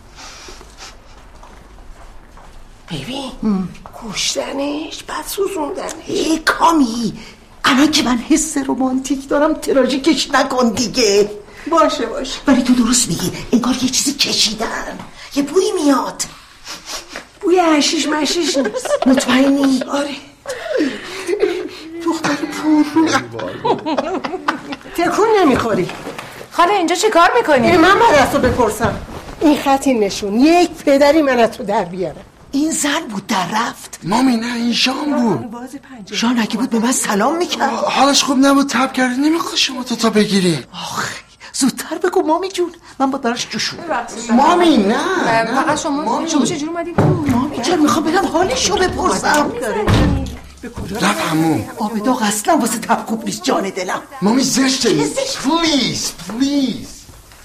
ببین کشتنش بعد سوزوندنش. ای کامی الان که من حس رومانتیک دارم تراژیکش نکن دیگه. باشه باشه ولی تو درست میگی، انگار یه چیزی کشیدن، یه بویی میاد. بوی حشیش مشیش نیست. مطمئنی؟ آره دختر پر رو تکون نمیخوری. خاله اینجا چی کار میکنی؟ من باید از تو بپرسم. این خطی نشون یک پدری من از تو در بیاره. این زن بود در رفت. مامی نه این ژان بود. ژان اگه بود به من سلام میکرد. حالش خوب نبود تب کرده نمیخواد شما تو تا بگیری. آخ زودتر بگو مامی جون من با براش جوشون. مامی نه فقط شما شما چجور اومدید؟ مامی جان میخوام بگم حالشو بپرسم. رفت همون. آب داغ اصلا واسه تب خوب نیست جان دلم. مامی زشته پلیز پلیز.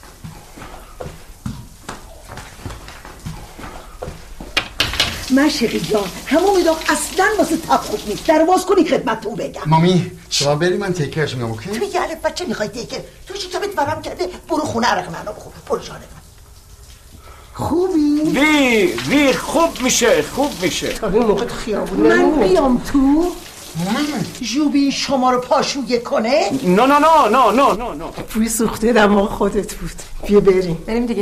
مشقی جان همون داغ اصلا واسه تب خوب نیست. در باز کنی خدمتتون بگم. مامی شما بری من تکرش میگم اوکی؟ تو یه الف بچه میخوای تکر؟ تو چی تابت ورم کرده؟ برو خونه عرق منو بخور. برو جانم. خوبی؟ وی وی خوب میشه خوب میشه. تا این موقع خیابون من بیام تو؟ جوبی شما رو پاشویه کنه؟ نه نه نه نه نه نه نه بوی سوخته دماغ خودت بود. بیا بریم بریم دیگه.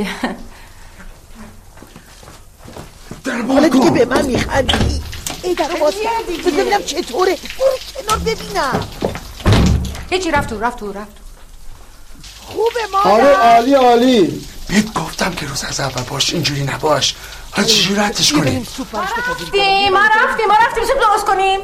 حالا دیگه به من میخندی. ای در باز کرد ببینم چطوره. برو کنار ببینم. هیچی رفت تو رفت تو رفت خوبه مادر. آره عالی عالی. بهت گفتم که روز از اول باش اینجوری نباش. حالا چجوری ردش کنیم؟ ما رفتیم ما رفتیم ما رفتیم سوپ درست کنیم.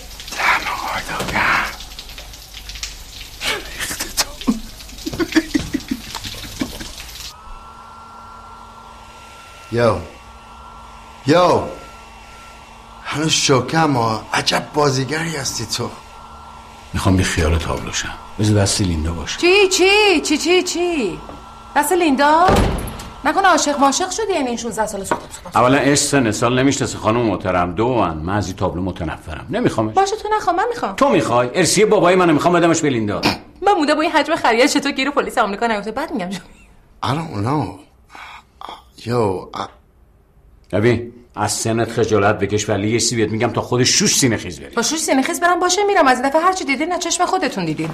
یو یو هنوز شوکم ها. عجب بازیگری هستی تو. میخوام بی خیال تابلوشم. بذار دست لیندا باشه. چی چی چی چی چی دست لیندا؟ نکنه عاشق ماشق شدی یعنی این شانزده سال سوخت؟ اولا اش سن سال نمیشناسه خانم محترم. دوان من از این تابلو متنفرم نمیخوامش. باشه تو نخوام من میخوام. تو میخوای ارسیه بابای منو میخوام بدمش به لیندا. من موده با این حجم خرید چطور گیر پلیس آمریکا نیفته بعد میگم جو. I don't know. یو ببین از سنت خجالت بکش ولی یه سی بیاد میگم تا خود شوش سینه خیز بری. با شوش سینه خیز برم باشه میرم. از این دفعه هرچی دیدین نه چشم خودتون دیدین.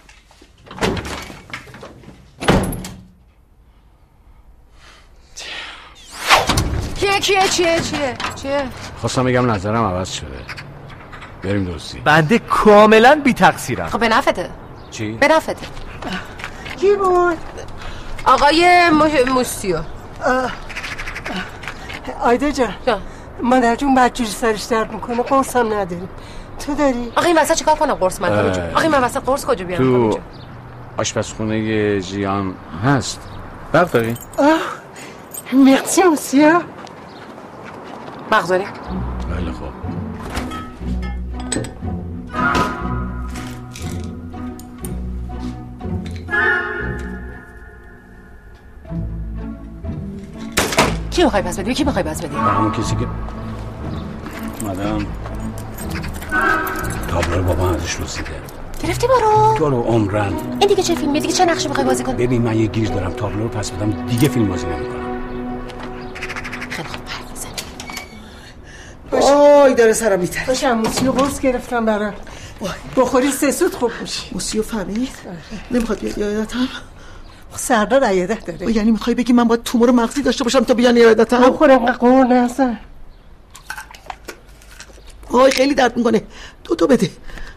کیه کیه چیه چیه چیه؟ خواستم بگم نظرم عوض شده. بریم دوستی. بنده کاملا بی تقصیرم. خب به نفته. چی؟ به نفته. کی بود؟ آقای موسیو. آیده جان مادر جون بدجوری سرش درد میکنه. قرص هم نداریم. تو داری؟ آقا این وسط چیکار کنم قرص من دارم. آقا این وسط قرص کجا بیارم؟ تو آشپزخونه ژیان هست. برق داری؟ مرسی موسیو. مغزاری. خیلی خوب. کی میخوای پس بدی؟ کی میخوای پس بدی؟ همون کسی که مادام تابلو بابا ازش رسیده. گرفتی برو؟ تو رو عمرن. این دیگه چه فیلمیه؟ دیگه چه نقشی میخوای بازی کنی؟ ببین من یه گیر دارم تابلو رو پس بدم دیگه فیلم بازی نمیکنم. خیلی خوب پرد بزن. وای داره سرم میتره. باشم موسیو قرص گرفتم برام. بخوری سه سوت خوب میشی. موسیو فهمید؟ نمیخواد بیاد یادتم. سردار عیادت داره. یعنی میخوای بگی من باید تومور مغزی داشته باشم تا بیان یادتم؟ بخور اینقدر قور نزن. وای خیلی درد میکنه. دو تا بده.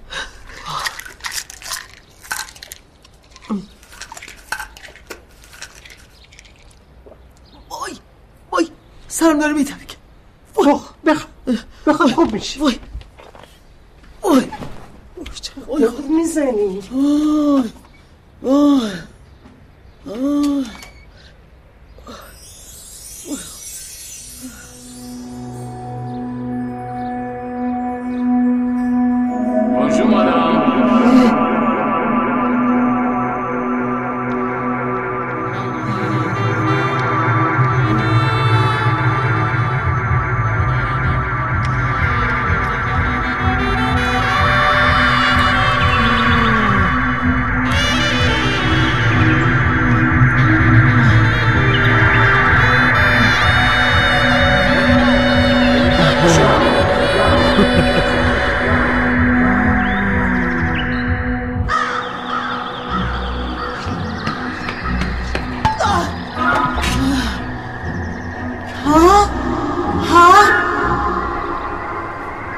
وای وای سرم داره میتره. بخ بخ بخ خوب میشی. وای وای وای خوب میزنی. وای وای وای Bonjour madame.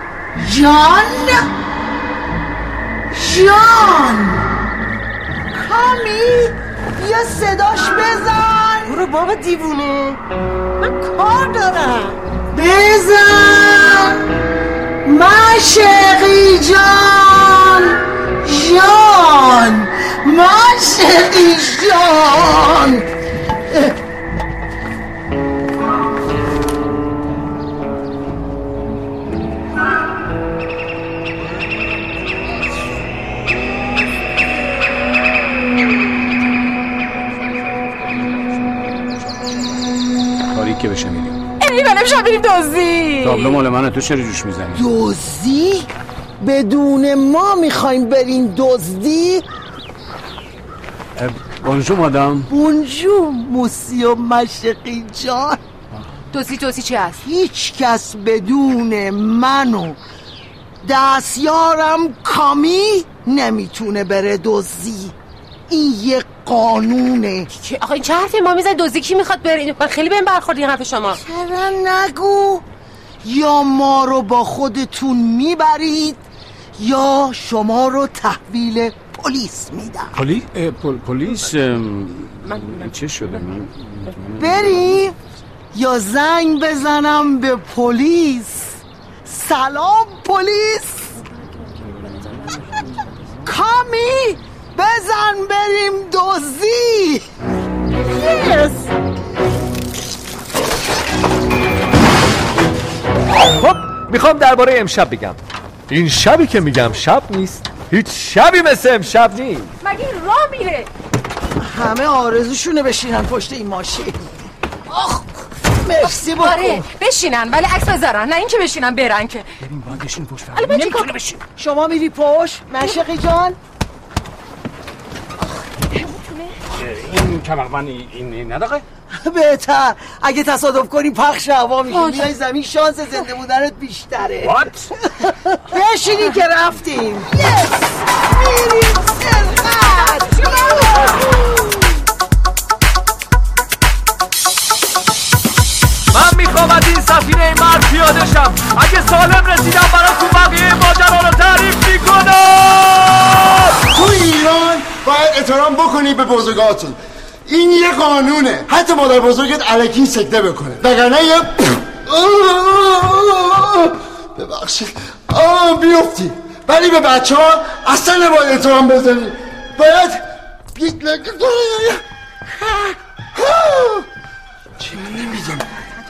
جان جان کامی بیا صداش بزن. برو بابا دیوونه، من کار دارم. بزن مشقی جان، جان مشقی جان. کاری که بشه میریم. ای منم شب بریم دزدی. تابلو مال منه، تو چرا جوش میزنی؟ دزدی؟ بدون ما میخوایم بریم دزدی؟ بونجو مادام. بونجو موسیو مشقی جان. دزدی دزدی چی هست؟ هیچ کس بدون منو دستیارم کامی نمیتونه بره دزدی. این یه قانونه. آقا این چه حرفی ما میزنی؟ دزدی کی میخواد بره؟ من خیلی بهم برخورد این حرف شما. چرا نگو؟ یا ما رو با خودتون میبرید یا شما رو تحویل پلیس میدم. پلی پل پلیس من چه شده؟ من بریم یا زنگ بزنم به پلیس؟ سلام پلیس. کامی بزن بریم دزدی. yes. خب میخوام درباره امشب بگم. این شبی که میگم شب نیست، هیچ شبی مثل امشب نیست. مگه راه میره؟ همه آرزوشونه بشینن پشت این ماشین. آخ مرسی بکن. آره بشینن ولی عکس بذارن، نه اینکه بشینن برن که. ببین باید بشین پشت فرمون. الان نمیتونه بشین. شما میری پشت مشقی جان؟ این کمربند این نداغه؟ بهتر اگه تصادف کنی پخش هوا میشه. میای زمین شانس زنده بودنت بیشتره. وات؟ بشینی که رفتیم. یس میریم سرقت. من میخوام از این سفینه مرد پیاده شم. اگه سالم رسیدم براتون بقیه ماجرا رو تعریف میکنم. تو ایران باید احترام بکنی به بزرگاتون. این یه قانونه. حتی مادر بزرگت الکی سکته بکنه وگرنه یه ببخشید آه بیفتی. ولی به بچه ها اصلا نباید احترام بذاری. باید بیت لگه چی من نمیدونم.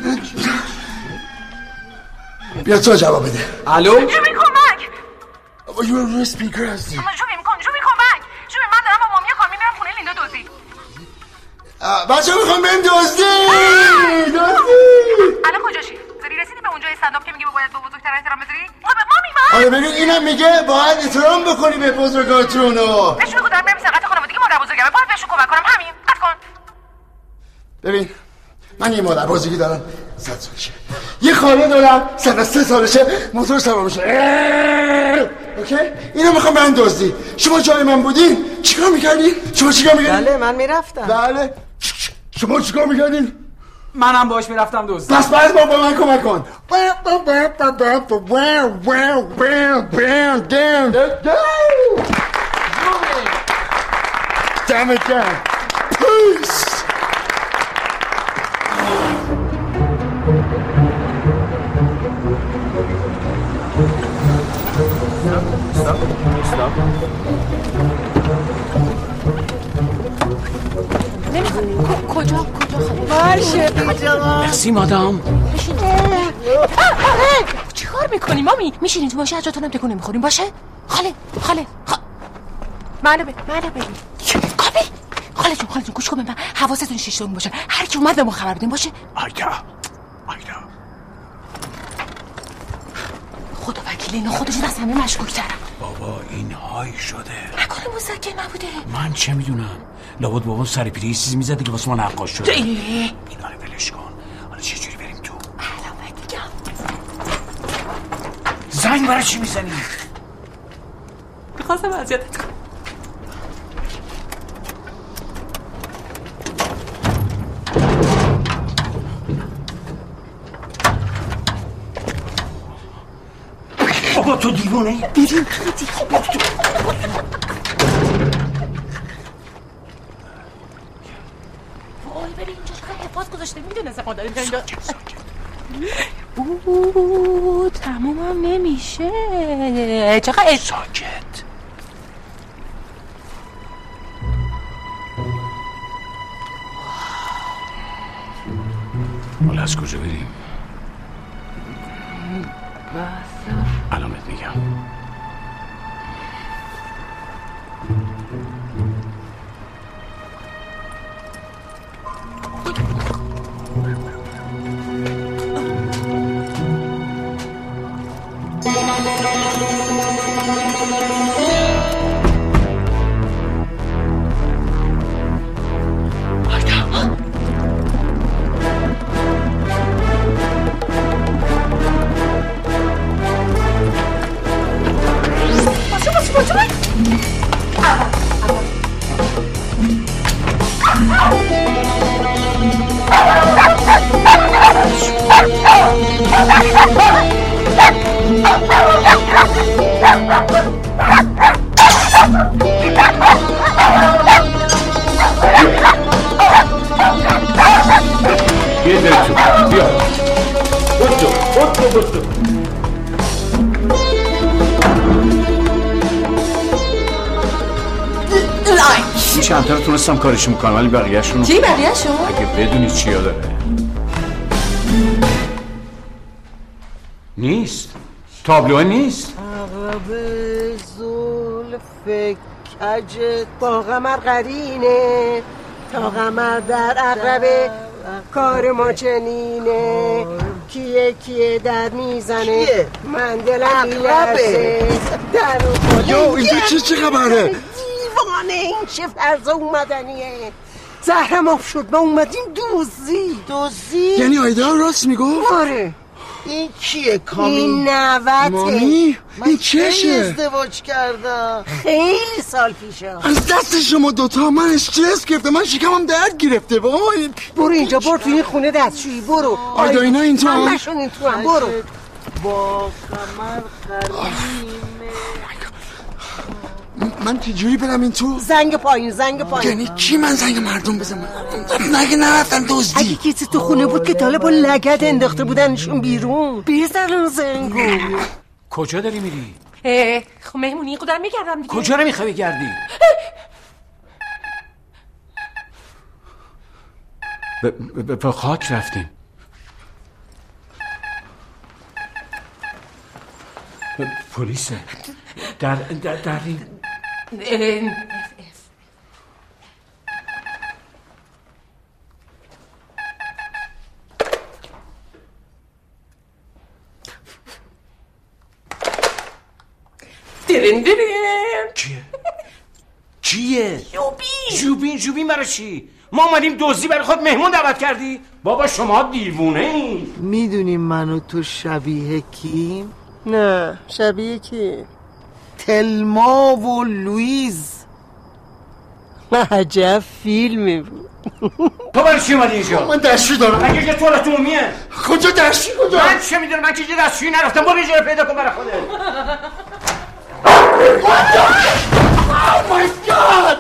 بیا تو جواب بده. الو جوبی کمک. آقا یو رو اسپیکر هستی. جوبی میکن جوبی کمک. جوبی من دارم با مامی کامی میرم خونه لیندا دزدی. بچه میخوام بریم دزدی. دزدی الان کجاشی؟ زدی رسیدی به اونجا استنداپ که میگه باید با بزرگتر احترام بذاری؟ خب مامی من. آره ببین اینم میگه باید احترام بکنی به بزرگاتونو. بهش بگو دارم بریم سرقت خانوادگی مادر بزرگمه. باید بهشون کمک کنم. همین قطع کن. ببین من یه مادر بزرگی دارم صد سالشه. یه خاله دارم صد سه سالشه موتور سوار میشه. اوکی اینو میخوام برن دزدی. شما جای من بودین چیکار میکردین؟ شما چیکار میکردین؟ بله من میرفتم. بله شما چیکار میکردین؟ منم باش میرفتم دزدی. بس بعد با من کمک کن. Damn it down. Peace. کجا کجا مشقی جان. مرسی مادام. چی کار میکنی مامی؟ میشینین تو باشه اجاتونم تکون نمیخوریم باشه؟ خاله خاله خ... منو به منو ببین کامی. خاله جون خاله جون گوش کن به من. حواستون شیشتون باشه. هر کی اومد به ما خبر بدین باشه؟ آیدا آیدا خدا وکیل اینا خودشون از همه مشکوک ترم. بابا این های شده. نکنه مسکن نبوده. من چه میدونم. لابد بابا سر پیری یه چیزی میزده که واسه ما نقاش شده. اینا رو ولش کن. حالا چه جوری بریم تو؟ الان دیگه زنگ برای چی میزنی؟ میخواستم اذیتت کنم. بابا تو دیوانه؟ بریم خیلی خوب. گذاشته میدونسته ما داریم اینجا. اوه تمومم نمیشه. چقدر ساکت. حالا از کجا بریم؟ علامت میگم. یه در تو بیا بودو بودو بودو این چندتا رو تونستم کارشو میکنم ولی بقیه‌شون چی بقیه‌شون؟ اگه بدونی چیا داره نیست تابلوه نیست عقرب زلف کجت با قمر قرینه تا قمر در عقربه کار ما چنینه کیه کیه در میزنه من دلم میلرزه در و خدا یو اینجا چه چه خبره؟ دیوانه این چه فرزا اومدنیه زهرم آف شد ما اومدیم دوزی دوزی؟ یعنی آیدا راست میگفت؟ آره این کیه کامی؟ این نوته مامی؟ این چشه؟ ازدواج کردم خیلی سال پیشه از دست شما دوتا من استرس گرفته من شکمم درد گرفته وای برو اینجا برو تو این خونه دستشویی برو آیدا اینا این تو هم؟ همشون این تو هم برو با قمر قرینه من چجوری برم این تو؟ زنگ پایین زنگ پایین یعنی کی من زنگ مردم بزنم؟ نگه نرفتن دزدی اگه کسی تو خونه بود که طالب با لگد انداخته بودنشون بیرون بزن زنگو کجا داری میری؟ خب مهمونی خودم میگردم دیگه کجا رو میخوای بگردی؟ به خاک رفتیم پلیسه در در در این درین درین کیه؟ کیه؟ جوبین جوبین جوبین برای چی؟ ما اومدیم دزدی برای خود مهمون دعوت کردی؟ بابا شما دیوونه این میدونی من و تو شبیه کیم؟ نه شبیه کی؟ تلما و لویز عجب فیلمی بود تو برای چی اومدی اینجا؟ من دستشوی دارم مگه که توالت عمومیه؟ کجا دستشوی کجا؟ من چه میدونم من که اینجا دستشویی نرفتم برو اینجا رو پیدا کن برای خودت Oh my God!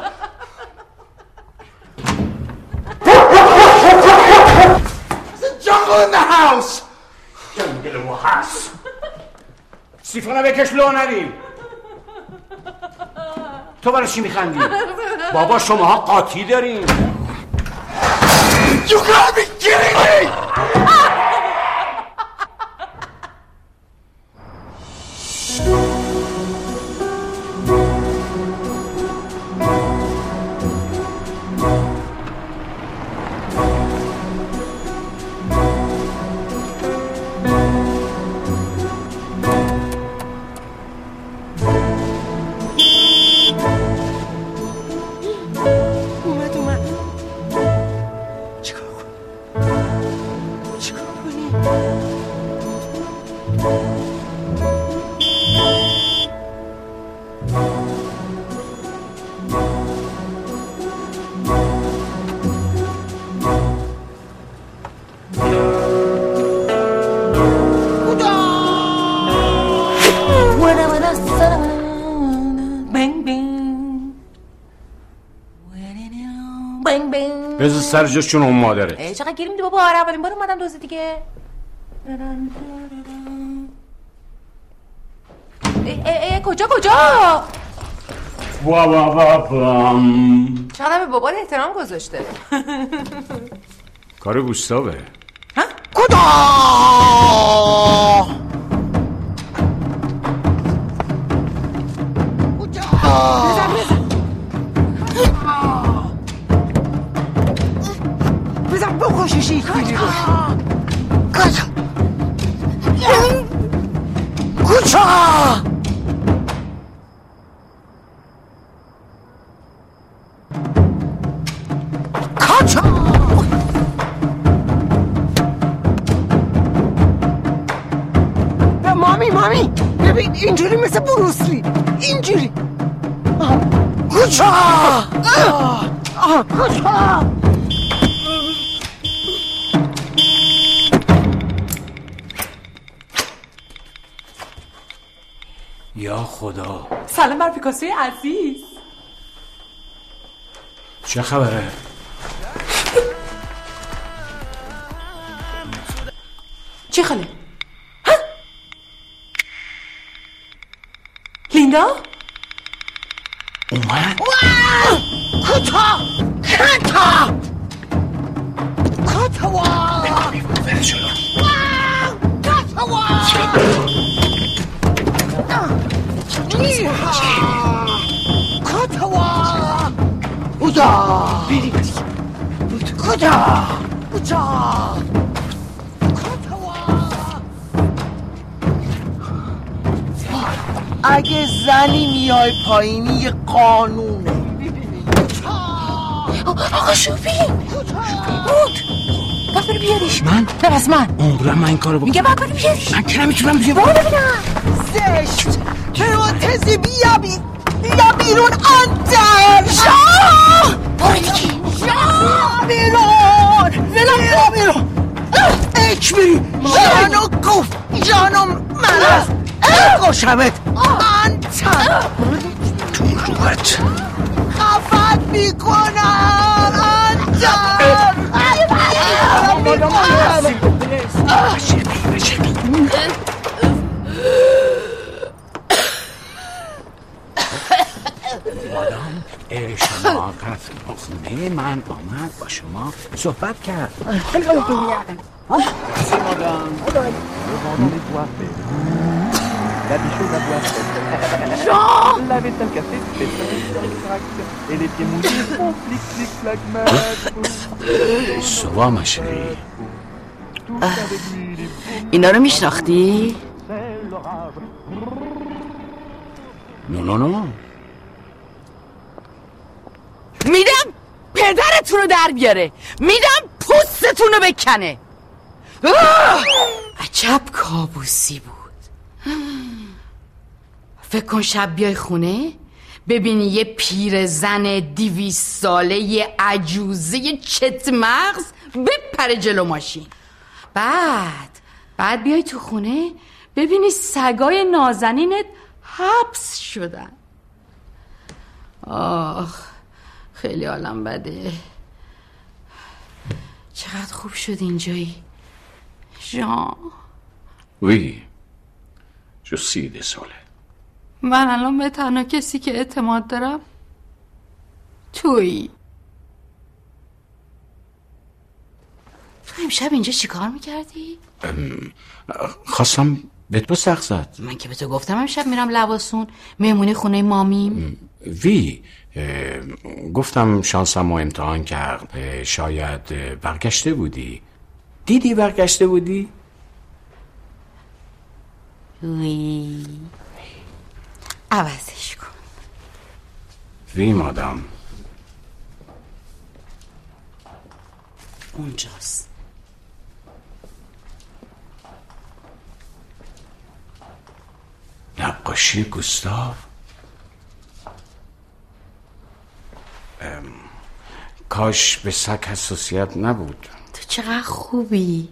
There's a jungle in the house! جنگل و هست سیفانه بکش لو نریم تو برای چی میخندی؟ بابا شماها قاطی داریم You gotta be kidding me! اومد اومد چیکار کنم سر جاشون اون مادره. ای چقدر گیری میدی بابا. آره اولین بار اومدم دوزی دیگه. ای ای ای کجا کجا؟ وا وا وا بام. چقدر به بابا احترام گذاشته. کار گوستاوه. ها؟ کجا؟ بزن بکشش یک بیری رو. کجا؟ کجا؟ کجا؟ مامی مامی ببین اینجوری مثل بروسلی اینجوری. کجا؟ کجا؟ یا خدا. سلام بر پیکاسوی عزیز. چه خبره؟ چی خاله؟ ها؟ لیندا؟ اومد؟ کتا کتا کتا وا بره جلو. کتا وا کتا وا اودا بریم کتا کتا اگه زنی میای پایینی یه قانونه. آقا شوپی بود باید بری بیاریش. من؟ نه بس من عمرم من این کارو بکنم. میگه باید بری بیاریش. من که نمیتونم بیام. برو ببینم. زشت پروتزی بیا بی بیا بیرون انتر شاه. برو دیگه شاه بیرون بیا بیرون. اک بری جانو گفت جانو مرز گوشمت انتر تو روحت خفت میکنم انتر. مادام شما قصد خونه من آمد با شما صحبت کرد. La bichose à boire Jean La vaisselle cassée, fait ça, crac. Et les pieds mouillés font flic, flic, flac, mac. سوا مشری. اینا رو میشناختی؟ نو نو نو. میدم پدرتون رو در بیاره. میدم پوستتون رو بکنه. عجب کابوسی بود. فکر کن شب بیای خونه ببینی یه پیر زن دیویس ساله یه عجوزه چت مغز بپره جلو ماشین. بعد بعد بیای تو خونه ببینی سگای نازنینت حبس شدن. آخ خیلی حالم بده. چقدر خوب شد اینجایی ژان. وی جو سی ده ساله. من الان به تنها کسی که اعتماد دارم تویی. تو امشب اینجا چی کار میکردی؟ خواستم به تو سخت زد. من که به تو گفتم امشب میرم لواسون مهمونی خونه مامیم. وی گفتم شانسم رو امتحان کرد. شاید برگشته بودی. دیدی برگشته بودی؟ وی عوضش کن. وی مادام اونجاست. نقاشی گوستاو. کاش به سگ حساسیت نبود. تو چقدر خوبی.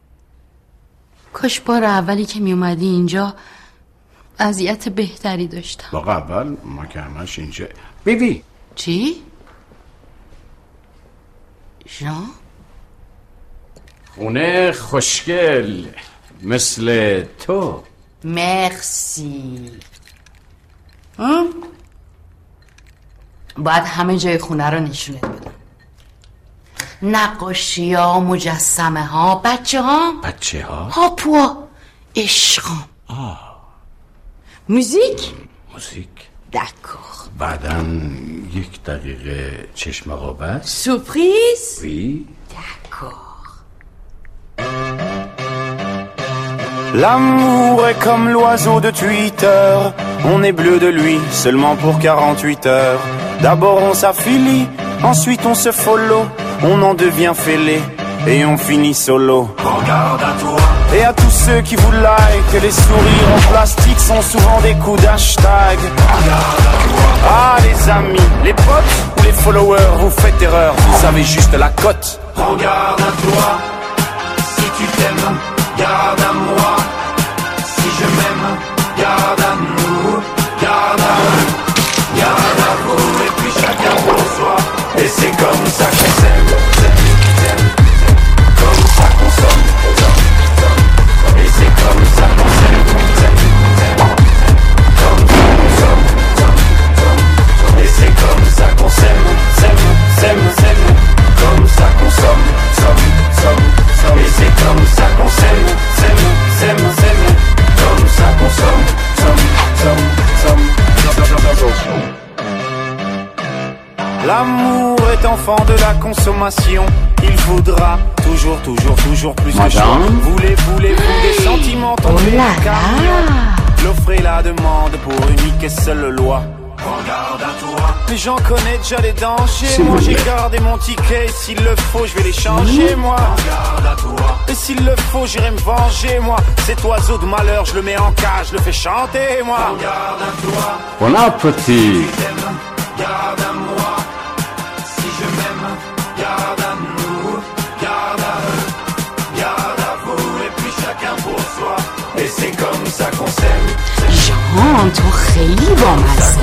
کاش بار اولی که می اومدی اینجا وضعیت بهتری داشتم. باقا اول ما که همش اینجا. بیبی چی؟ ژان؟ خونه خوشگل مثل تو. مرسی. هم؟ باید همه جای خونه رو نشونت بدم. نقاشی ها، مجسمه ها، بچه ها بچه ها؟ هاپوا، عشقم. آه. موزیک؟ موزیک. دکور. بعداً یک دقیقه چشم آقابت. سورپریز؟ وی. دکور. L'amour est comme l'oiseau de Twitter. On est bleu de lui seulement pour quarante-huit heures. D'abord on s'affilie, ensuite on se follow. On en devient fêlé et on finit solo. Regarde à toi. Et à tous ceux qui vous like, les sourires en plastique sont souvent des coups d'hashtag. Regarde à toi. Ah les amis, les potes ou les followers, vous faites erreur, vous avez juste la cote. Regarde à toi. Si tu t'aimes, garde à moi. Si je m'aime, garde à nous. Garde à eux, garde à vous. Et puis chacun pour soi. Et c'est comme ça qu'on s'aime, s'aime, s'aime, comme ça qu'on somme, somme, somme. Et c'est comme ça qu'on s'aime, s'aime, s'aime, comme ça qu'on somme, somme, somme. Et c'est comme ça qu'on s'aime, s'aime, s'aime, s'aime, comme ça qu'on somme, somme, somme, somme. Et c'est comme ça qu'on s'aime, s'aime, s'aime, s'aime, comme ça qu'on somme, somme, somme, somme, somme, somme, somme. L'amour est enfant de la consommation. Il faudra toujours, toujours, toujours plus de choses. Voulez, voulez-vous des sentiments tombés du camion? L'offre et la demande pour unique et seule loi. Regarde à toi. Mais j'en connais déjà les dangers. Moi j'ai gardé mon ticket. S'il le faut, je vais les changer, moi. Regarde à toi. Et s'il le faut, j'irai me venger, moi. Cet oiseau de malheur, je le mets en cage, je le fais chanter, moi. Regarde à toi. Bon appétit. Garde à moi. Si je m'aime, garde à nous. Garde à eux, garde à vous. Et puis chacun pour soi. Et c'est comme ça qu'on s'aime. ژان تو خیلی بامزه.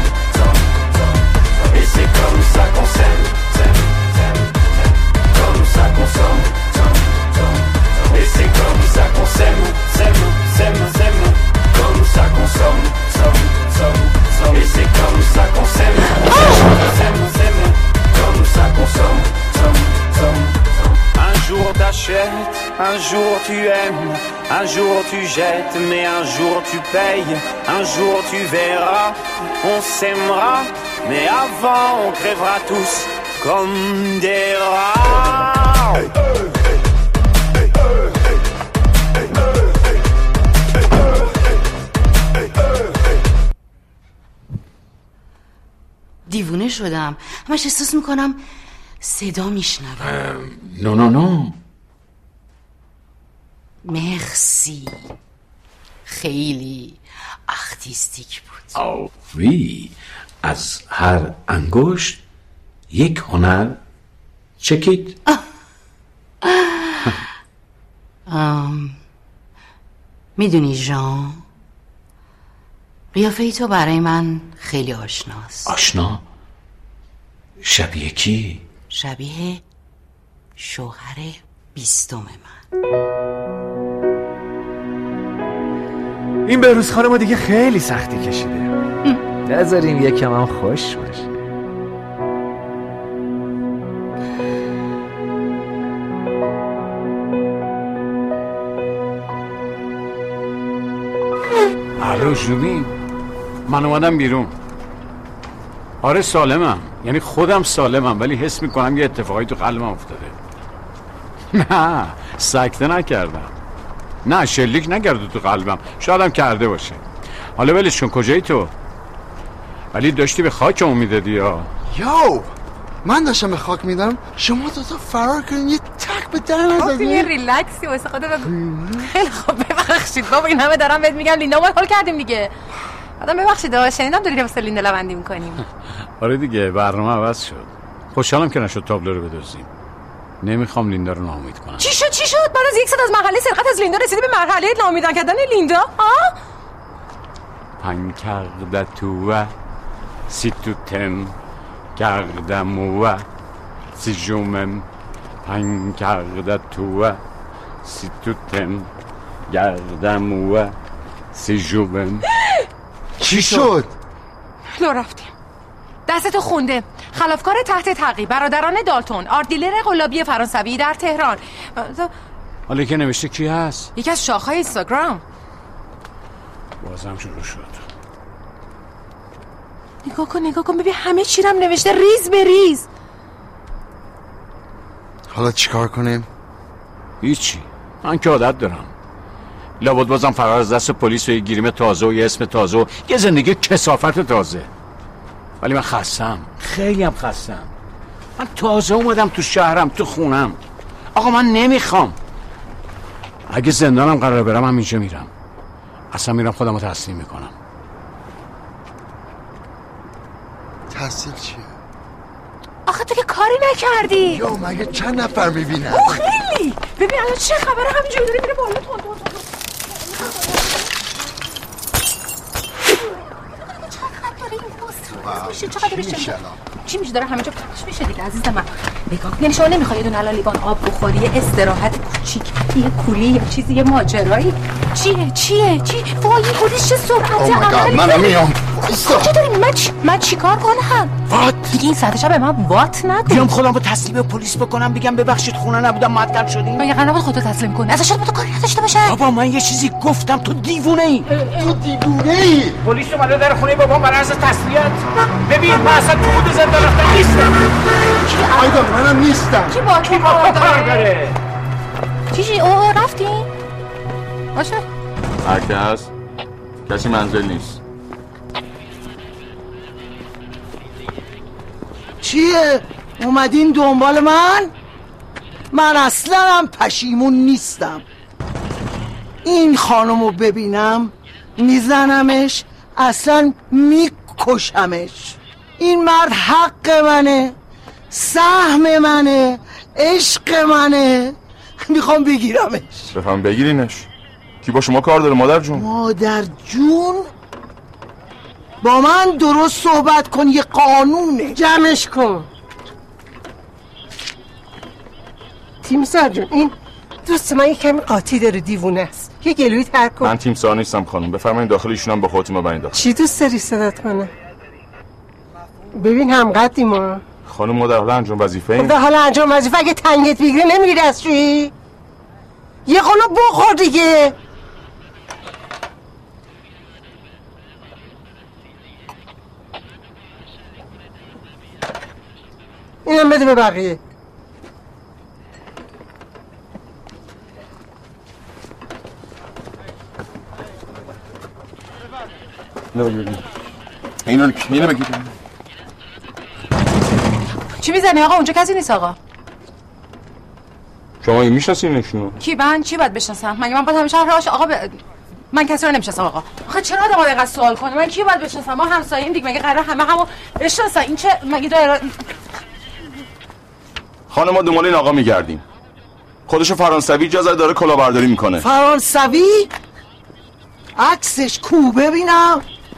Et c'est comme ça qu'on s'aime, s'aime, s'aime, comme ça qu'on somme, somme, somme. Et c'est comme ça qu'on s'aime, s'aime, s'aime, s'aime, comme ça qu'on somme, somme, somme, somme. Et c'est comme ça qu'on s'aime, s'aime, s'aime, comme ça qu'on somme, somme, somme, somme. Un jour t'achètes, un jour tu aimes, un jour tu jettes, mais un jour tu payes, un jour tu verras, on s'aimera, mais avant on crèvera tous comme des rats. Hey, hey, hey, hey, hey, hey. دیوونه شدم. همش احساس میکنم صدا میشنوم. نو نو نو. مرسی. خیلی آرتیستیک بود. آو وی. از هر انگشت یک هنر چکید. میدونی ژان، قیافه ای تو برای من خیلی آشناست. آشنا؟ شبیه کی؟ شبیه شوهر بیستم من. این بهروز خانم دیگه خیلی سختی کشیده. نذاریم یکم هم خوش باشه. الو جوبی، من اومدم بیرون. آره سالمم، یعنی خودم سالمم، ولی حس میکنم یه اتفاقی تو قلبم افتاده. نه سکته نکردم، نه شلیک نکرده تو قلبم، شایدم کرده باشه. حالا ولش کن، کجایی تو؟ ولی داشتی به خاکمون میدادی یا یو من داشتم به خاک میدم، شما دوتا فرار کردین یه تک به در نزدین. یه ریلکسی واسه خودت بگو. خیلی خوب ببخشید بابا، این همه دارم بهت میگم لیندا ما حال کردیم دیگه. آدم ببخشید شنیدم داری واسه لیندا لوندی میکنیم. آره دیگه برنامه عوض شد. خوشحالم که نشد تابلو رو بدوزیم. نمیخوام لیندا رو ناامید کنم. چی شد چی شد؟ بعد از یک سال از مرحله سرقت از لیندا رسیدی به مرحله ناامیدن کردن لیندا؟ ها؟ پنکرد تو si tu t'aimes, garde-moi. Si je m'aime, پنکرده تو سی توتم گردم و سی جوبم. چی شد؟ لو رفتیم. دستتو خونده. خلافکار تحت تعقیب برادران دالتون، آرت دیلر قلابی فرانسوی در تهران. حالا که نوشته کی هست؟ یکی از شاخهای اینستاگرام. بازم شروع شد. نگاه کن نگاه کن ببین همه چی رم نوشته ریز به ریز. حالا چیکار کنیم؟ هیچی. من که عادت دارم. لابد بازم فرار از دست پلیس و یه گیریم تازه و یه اسم تازه و یه زندگی کثافت تازه. ولی من خستم، خیلی هم خستم. من تازه اومدم تو شهرم، تو خونم. آقا من نمیخوام. اگه زندانم قراره برم من اینجا میرم. اصلا میرم خودم رو تسلیم میکنم. تحصیل چیه؟ آخه تو که کاری نکردی. یا مگه چند نفر میبینن؟ او خیلی. ببین الان چه خبره همینجوری داری میره بالا تون تون تون. میشه چقدر میشه چی میشه داره همه جا پخش میشه دیگه عزیز من. نگاه یعنی شما نمیخوای یه دونه الان لیوان آب بخوری، یه استراحت کوچیک، یه کولی، یه چیزی، یه ماجرایی؟ چیه چیه چی وای پلیس چه سرعت عملی. منم میام. کجا داری؟ من چی من چیکار کنم؟ وات دیگه این ساعت شب به من وات نگو. بیام خودم رو تسلیم پلیس بکنم بگم ببخشید خونه نبودم معطل شدیم. مگه قرار بود خودت تسلیم کنی؟ ازش تو کاری نداشته باشه. بابا من یه چیزی گفتم تو دیوونه ای. تو دیوونه ای. پلیس اومده در خونه بابام برای از تسلیت. ببین من اصلا تو خود زندان رفتم نیستم. کی آیدا منم نیستم. کی با کی کار داره؟ چی چی او رفتی؟ باشه. هر کی هست؟ کسی منزل نیست. چیه؟ اومدین دنبال من؟ من اصلا هم پشیمون نیستم. این خانمو ببینم میزنمش، اصلا میکشمش. این مرد حق منه، سهم منه، عشق منه. میخوام بگیرمش. بفهم بگیرینش. کی با شما کار داره مادر جون؟ مادر جون؟ با من درست صحبت کن، یه قانونه. جمعش کن. تیمسار جون این دوست من یه کمی قاطی داره، دیوونه است. یه گلوی ترک کن. من تیمسار نیستم خانم. بفرمایید داخل ایشون هم با خودتون ببرید داخل. چی دوست داری صدات کنه؟ ببین هم قدیم ما. خانم ما در حال انجام وظیفه ایم. در حال انجام وظیفه اگه تنگت بگیره نمیری دستشویی؟ یه قلوب بخور دیگه. اینم بده به بقیه. اینو اینو بگید. چی میزنی آقا؟ اونجا کسی نیست آقا. شما این میشناسینشونو؟ کی من چی باید بشناسم؟ مگه من باید همیشه راهش آقا ب... من کسی رو نمیشناسم آقا. آخه چرا آدم باید اینقدر سوال کنه؟ من کی باید بشناسم؟ ما همسایه‌ایم دیگه، مگه قرار همه همو بشناسن؟ این چه مگه داره؟ خانم ما دنبال این آقا میگردیم. خودشو فرانسوی اجازه داره کلاهبرداری میکنه. فرانسوی؟ عکسش کو ببینم.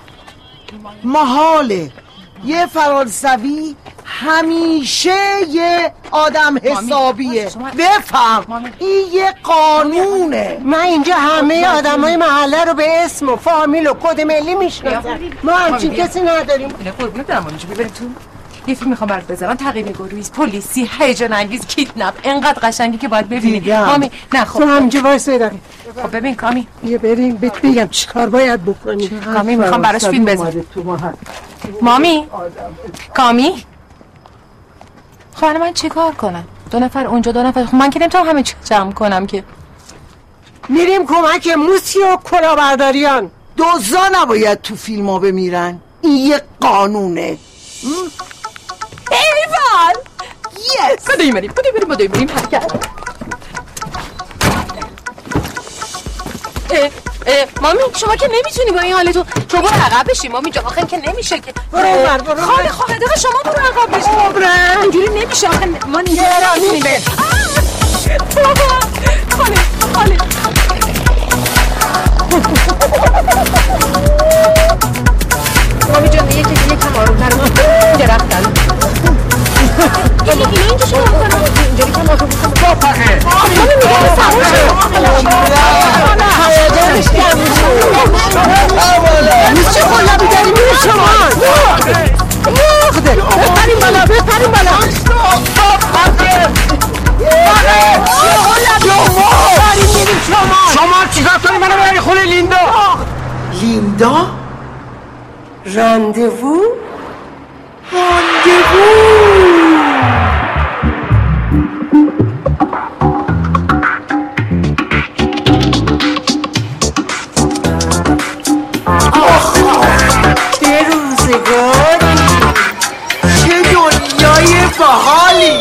محاله یه فرانسوی همیشه یه آدم حسابیه. بفهم این یه قانونه. من اینجا همه آدم های محله رو به اسم و فامیل و کد ملی میشناسم. ما همچین کسی نداریم. نه قربونت برم اینجا ببریم تو. یه فیلم میخوام برات بذارم، تعقیب گروهی پلیسی هیجان انگیز کیدنپ، انقدر قشنگی که باید ببینی. مامی نه خب تو همینجا وایس بداری. خب ببین کامی یه بریم بهت بگم چیکار باید بکنی. کامی میخوام براش فیلم بذارم. مامی کامی خب من چیکار کنم؟ دو نفر اونجا دو نفر. خب من که نمیتونم همه چی جمع کنم که. میریم کمک موسی و کلاهبرداریان. دزدا نباید تو فیلم ها بمیرن. این یه قانونه. ایوان یس کدومی بریم کدومی بریم کدومی بریم حرکت. اه اه مامی شما که نمیتونی با این حالتون شما برو عقب بشی مامی جا. آخه که نمیشه که. برو بر برو خاله خاله دقیقه شما برو عقب بشی. برو اینجوری نمیشه. آخه ما نیزه نمیشه بابا خاله خاله مامی جان یه چیزی یکم آروم‌تر اینجا رفتن. اینجا اینجا شما بکنم اینجا کم آروم لیندا؟ راندوو؟ راندوو! آخ چه روزگاری، چه دنیای باحالی.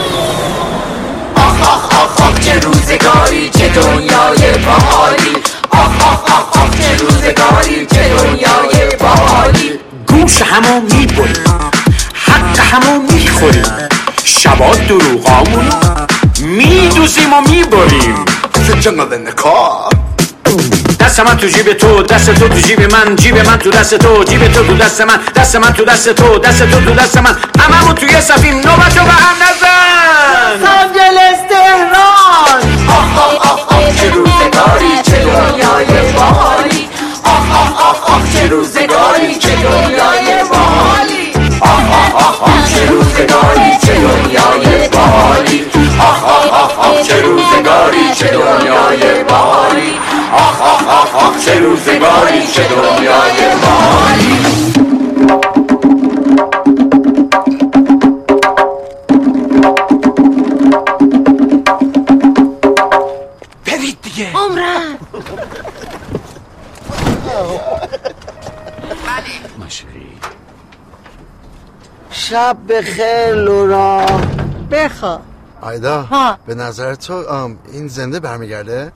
آخ آخ آخ آخ چه روزگاری، چه دنیای باحالی. آخ آخ آخ آخ چه روزگاری، چه دنیای باحالی. گوش همو میبریم، حق همو میخوریم، شبا دروغامونو میدوزیم و میبریم. جنگل نکار دست من تو جیب تو، دست تو تو جیب من، جیب من تو دست تو، جیب تو تو دست من، دست من تو دست تو، دست تو تو دست من، هممون توی سفین نوبتو به هم نزن. لس آنجلس تهران. آخ آخ آخ آخ چه روزگاری، چه دنیای باحالی. آخ آخ آخ آخ چه روزگاری، چه دنیای باحالی. آخ آخ آخ آخ چه روزگاری، چه دنیای باحالی. آخ آخ آخ آخ چه روزگاری، چه دنیای باحالی. آخ آخ آخ آخ چه روزگاری، چه دنیای باحالی. برید دیگه. عمرم مشری شب بخیر لورا. بخوا آیدا ها. به نظر تو آم، این زنده برمیگرده؟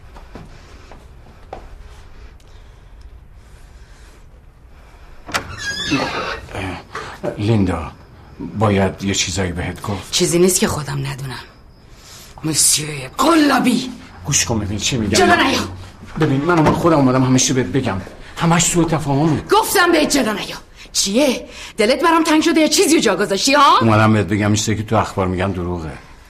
لیندا باید یه چیزایی بهت گفت. چیزی نیست که خودم ندونم. مسیو قلابی گوش کن ببین چی میگم. جلو نیا. ببین من من خودم اومدم همش بهت بگم، همش سوء تفاهمه. گفتم به جلو نیا. چیه؟ دلت برام تنگ شده یا چیزی رو جا گذاشتی ها؟ اومدم بهت بگم این چیزی که تو اخبار میگن دروغه.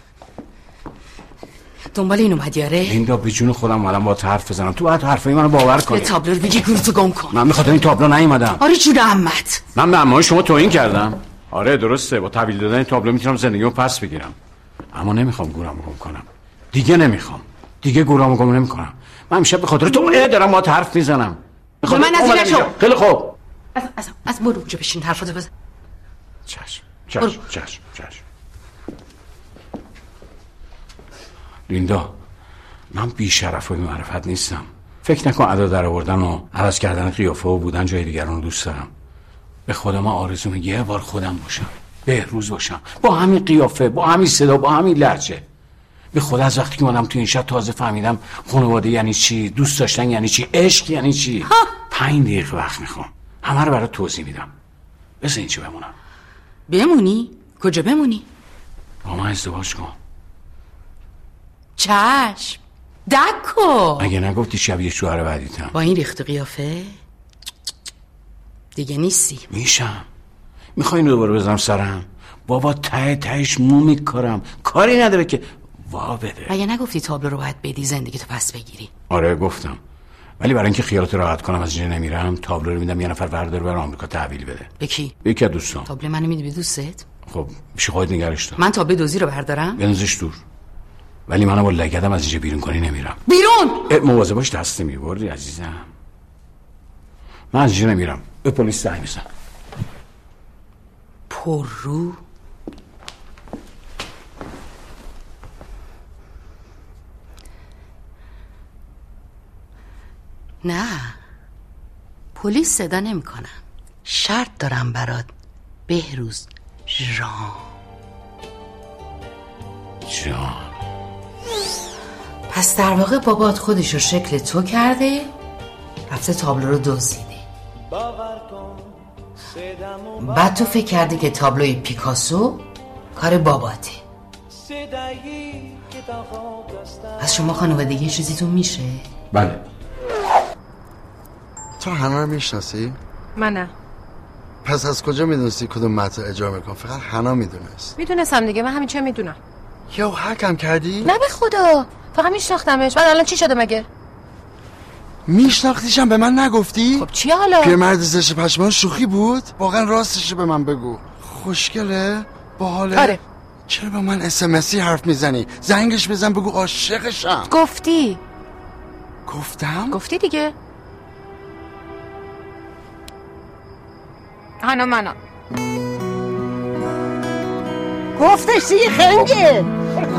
دنبال اینو اومدی آره؟ لیندا به جون خودم اومدم باهات حرف بزنم، تو باید حرفای منو باور کنی. یه تابلو رو بگی گورتو گم کن. من بخاطر این تابلو نیومدم. آره جون عمت. من به عمای شما توهین کردم. آره درسته، با تحویل دادن این تابلو میتونم زندگیمو پس بگیرم، اما نمیخوام گورامو گم کنم. دیگه نمیخوام. دیگه گورامو گم نمیکنم. من میشه به خاطر تو اه دارم باهات حرف میزنم. به من نزدیک نشو. خیلی خوب. از از از برو اونجا بشین حرفاتو بزن. چشم چشم چشم چشم. لیندا من بی شرف و بی معرفت نیستم. فکر نکن ادا در آوردن و عوض کردن قیافه و بودن جای دیگران رو دوست دارم. به خدا من آرزومه یه بار خودم باشم، بهروز باشم، با همین قیافه، با همین صدا، با همین لهجه. به خدا از وقتی که اومدم تو این شهر تازه فهمیدم خانواده یعنی چی، دوست داشتن یعنی چی، عشق یعنی چی. ها. پنج دقیقه وقت میخوام، همه رو برات توضیح میدم. بس این چی بمونم. بمونی؟ کجا بمونی؟ با من ازدواج کن. چشم دکو. اگه نگفتی شبیه شوهر بعدیتم. با این ریخت قیافه دیگه نیستی. میشم. میخوای اینو دوباره بزنم سرم؟ بابا ته تهش مو میکارم، کاری نداره که وا بده. اگه نگفتی تابلو رو باید بدی زندگی تو پس بگیری؟ آره گفتم، ولی برای اینکه خیالت راحت کنم از اینجا نمیرم، تابلو رو میدم یه نفر بردار بره آمریکا تحویل بده. به کی؟ به یکی از دوستام. تابلو منو میدی به دوستت؟ خب میشه خودت نگرش دار. من تابلو دوزی رو بردارم؟ بنزش دور. ولی منو با لگدم از اینجا بیرون کنی نمیرم. بیرون؟ مواظب باش دست نمیبردی عزیزم. من از اینجا نمیرم. به پلیس زنگ بزن. پر رو نه، پلیس صدا نمی کنم. شرط دارم برات بهروز جان. جان. پس در واقع بابات خودش رو شکل تو کرده، رفته تابلو رو دزدیده. بعد تو فکر کردی که تابلوی پیکاسو کار باباته. پس شما خانوادگی چیزیتون میشه؟ بله. تو حنا رو میشناسی؟ من نه. پس از کجا میدونستی کدوم متن اجرا میکن؟ فقط حنا میدونست. میدونستم دیگه، من همین چه میدونم. یو حکم کردی؟ نه به خدا، فقط میشناختمش. بعد الان چی شده مگه؟ میشناختیشم به من نگفتی؟ خب چی حالا؟ پیرمرد زشت پشمان شوخی بود؟ واقعا راستش به من بگو. خوشگله؟ باحاله؟ آره. چرا با من اس ام اسی حرف میزنی؟ زنگش بزن بگو عاشقشم. گفتی. گفتم؟ گفتی دیگه. هانا مانا گفتش دیگه خنگه.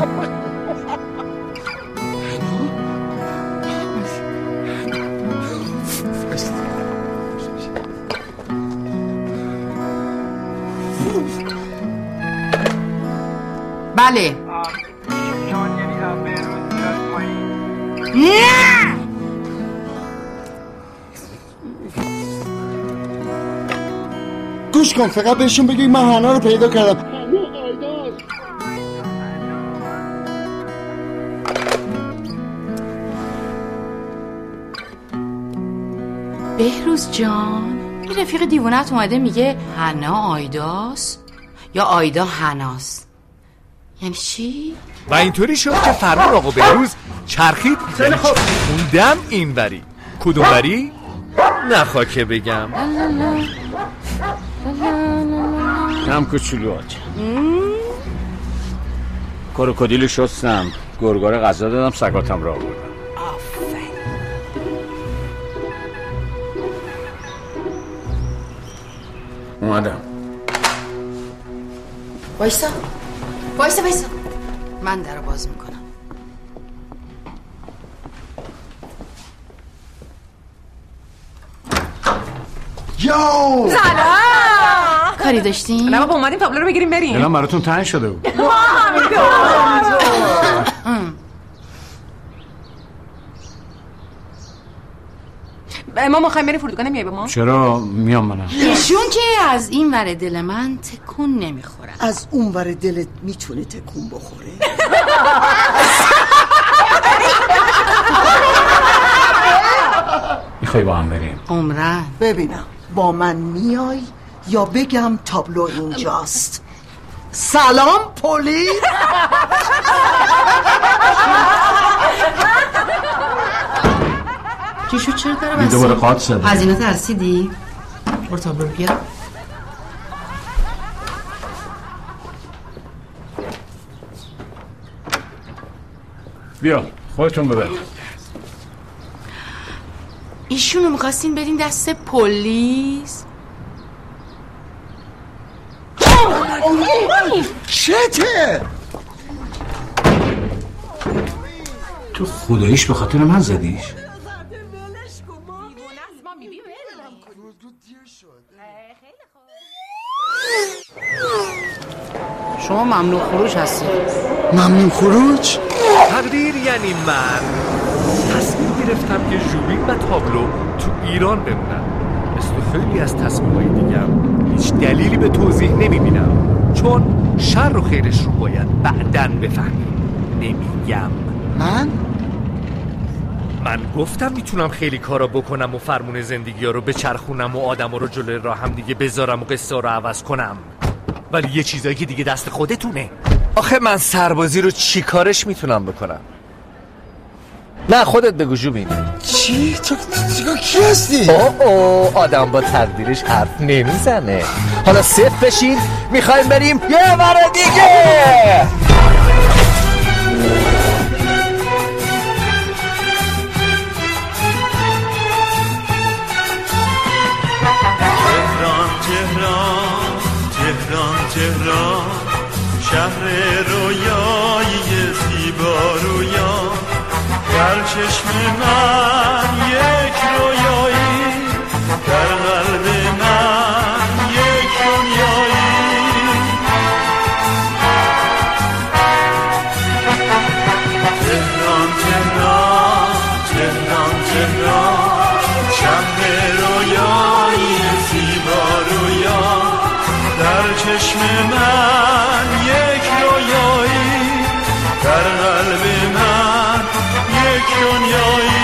بله. نه گوش کن، فقط بهشون بگی من هانا رو پیدا کردم. بهروز جان، این رفیق دیوونت اومده میگه هنا آیداست یا آیدا هناست. یعنی چی؟ و اینطوری شد که فرمان آقا بهروز چرخید. خیلی خوب. خوندم این وری. کدوم وری؟ نخوا که بگم. کم کوچولو آجا کروکودیلو شستم، گرگار غذا دادم، سگاتم را بردم. اومدم. وایسا وایسا وایسا من در رو باز میکنم. یو سلام. کاری داشتین؟ نه بابا اومدیم تابلو رو بگیریم بریم. الان براتون تنگ شده بود. ما میخوایم بریم فرودگاه، نمیای با ما؟ چرا؟ میام منم. ایشون که از این ور دل من تکون نمیخوره. از اون ور دلت میتونه تکون بخوره. میخوای با هم بریم؟ عمرن ببینم با من میای یا بگم تابلو اینجاست. سلام پلی. چی شد؟ چرا داره این دوباره قاط زده. از اینا ترسیدی؟ برو تابلو بیا. بیا خودتون ببر. ایشونو میخواستین بدین دست پلیس؟ چته؟ تو خداییش به خاطر من زدیش؟ شما ممنوع خروج هستید. ممنوع خروج؟ تقدیر یعنی من تصمیم گرفتم که ژوبین و تابلو تو ایران بمونن. مثل خیلی از تصمیم‌های دیگم هیچ دلیلی به توضیح نمیبینم، چون شر و خیرش رو باید بعداً بفهمیم. نمیگم. من؟ من گفتم میتونم خیلی کارا بکنم و فرمون زندگی ها رو بچرخونم و آدم ها رو جلوی راه هم دیگه بذارم و قصه رو عوض کنم، ولی یه چیزایی که دیگه دست خودتونه. آخه من سربازی رو چی کارش میتونم بکنم؟ نه خودت بگو ژوبین. چی؟ تو تو کی هستی؟ اوه اوه آدم با تقدیرش حرف نمیزنه. حالا صف بشین، میخوایم بریم یه ور دیگه. تهران تهران تهران شهر رویایی زیبا رویا، در چشم من یک رویایی، در قلب من یک دنیایی. تهران تهران تهران تهران شهر رویایی زیبا رویا، در چشم من یک رویایی، در قلب من یک دنیایی.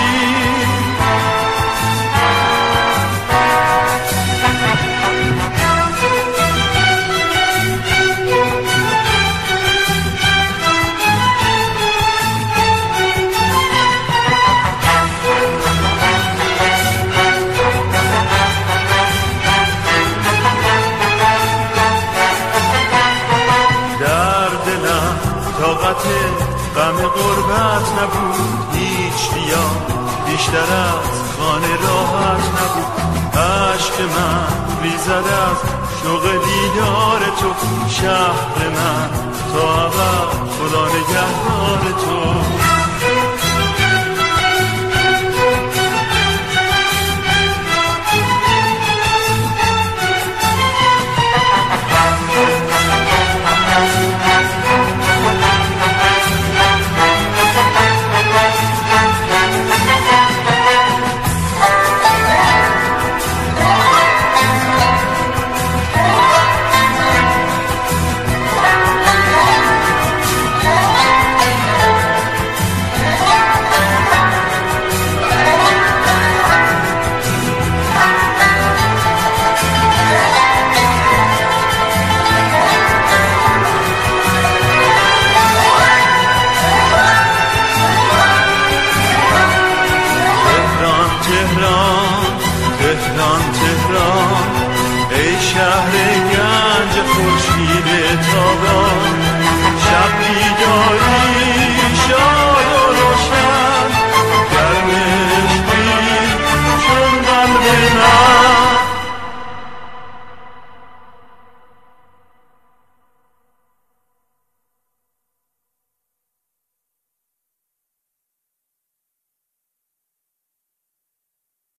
غم غربت نبود هیچ بیا، بیشتر از خانه راحت نبود. عشق من ریزد از شوق دیدار تو شهر من تا عقب خدا نگهدار تو شهر گنج خورشید تابان شب بیداری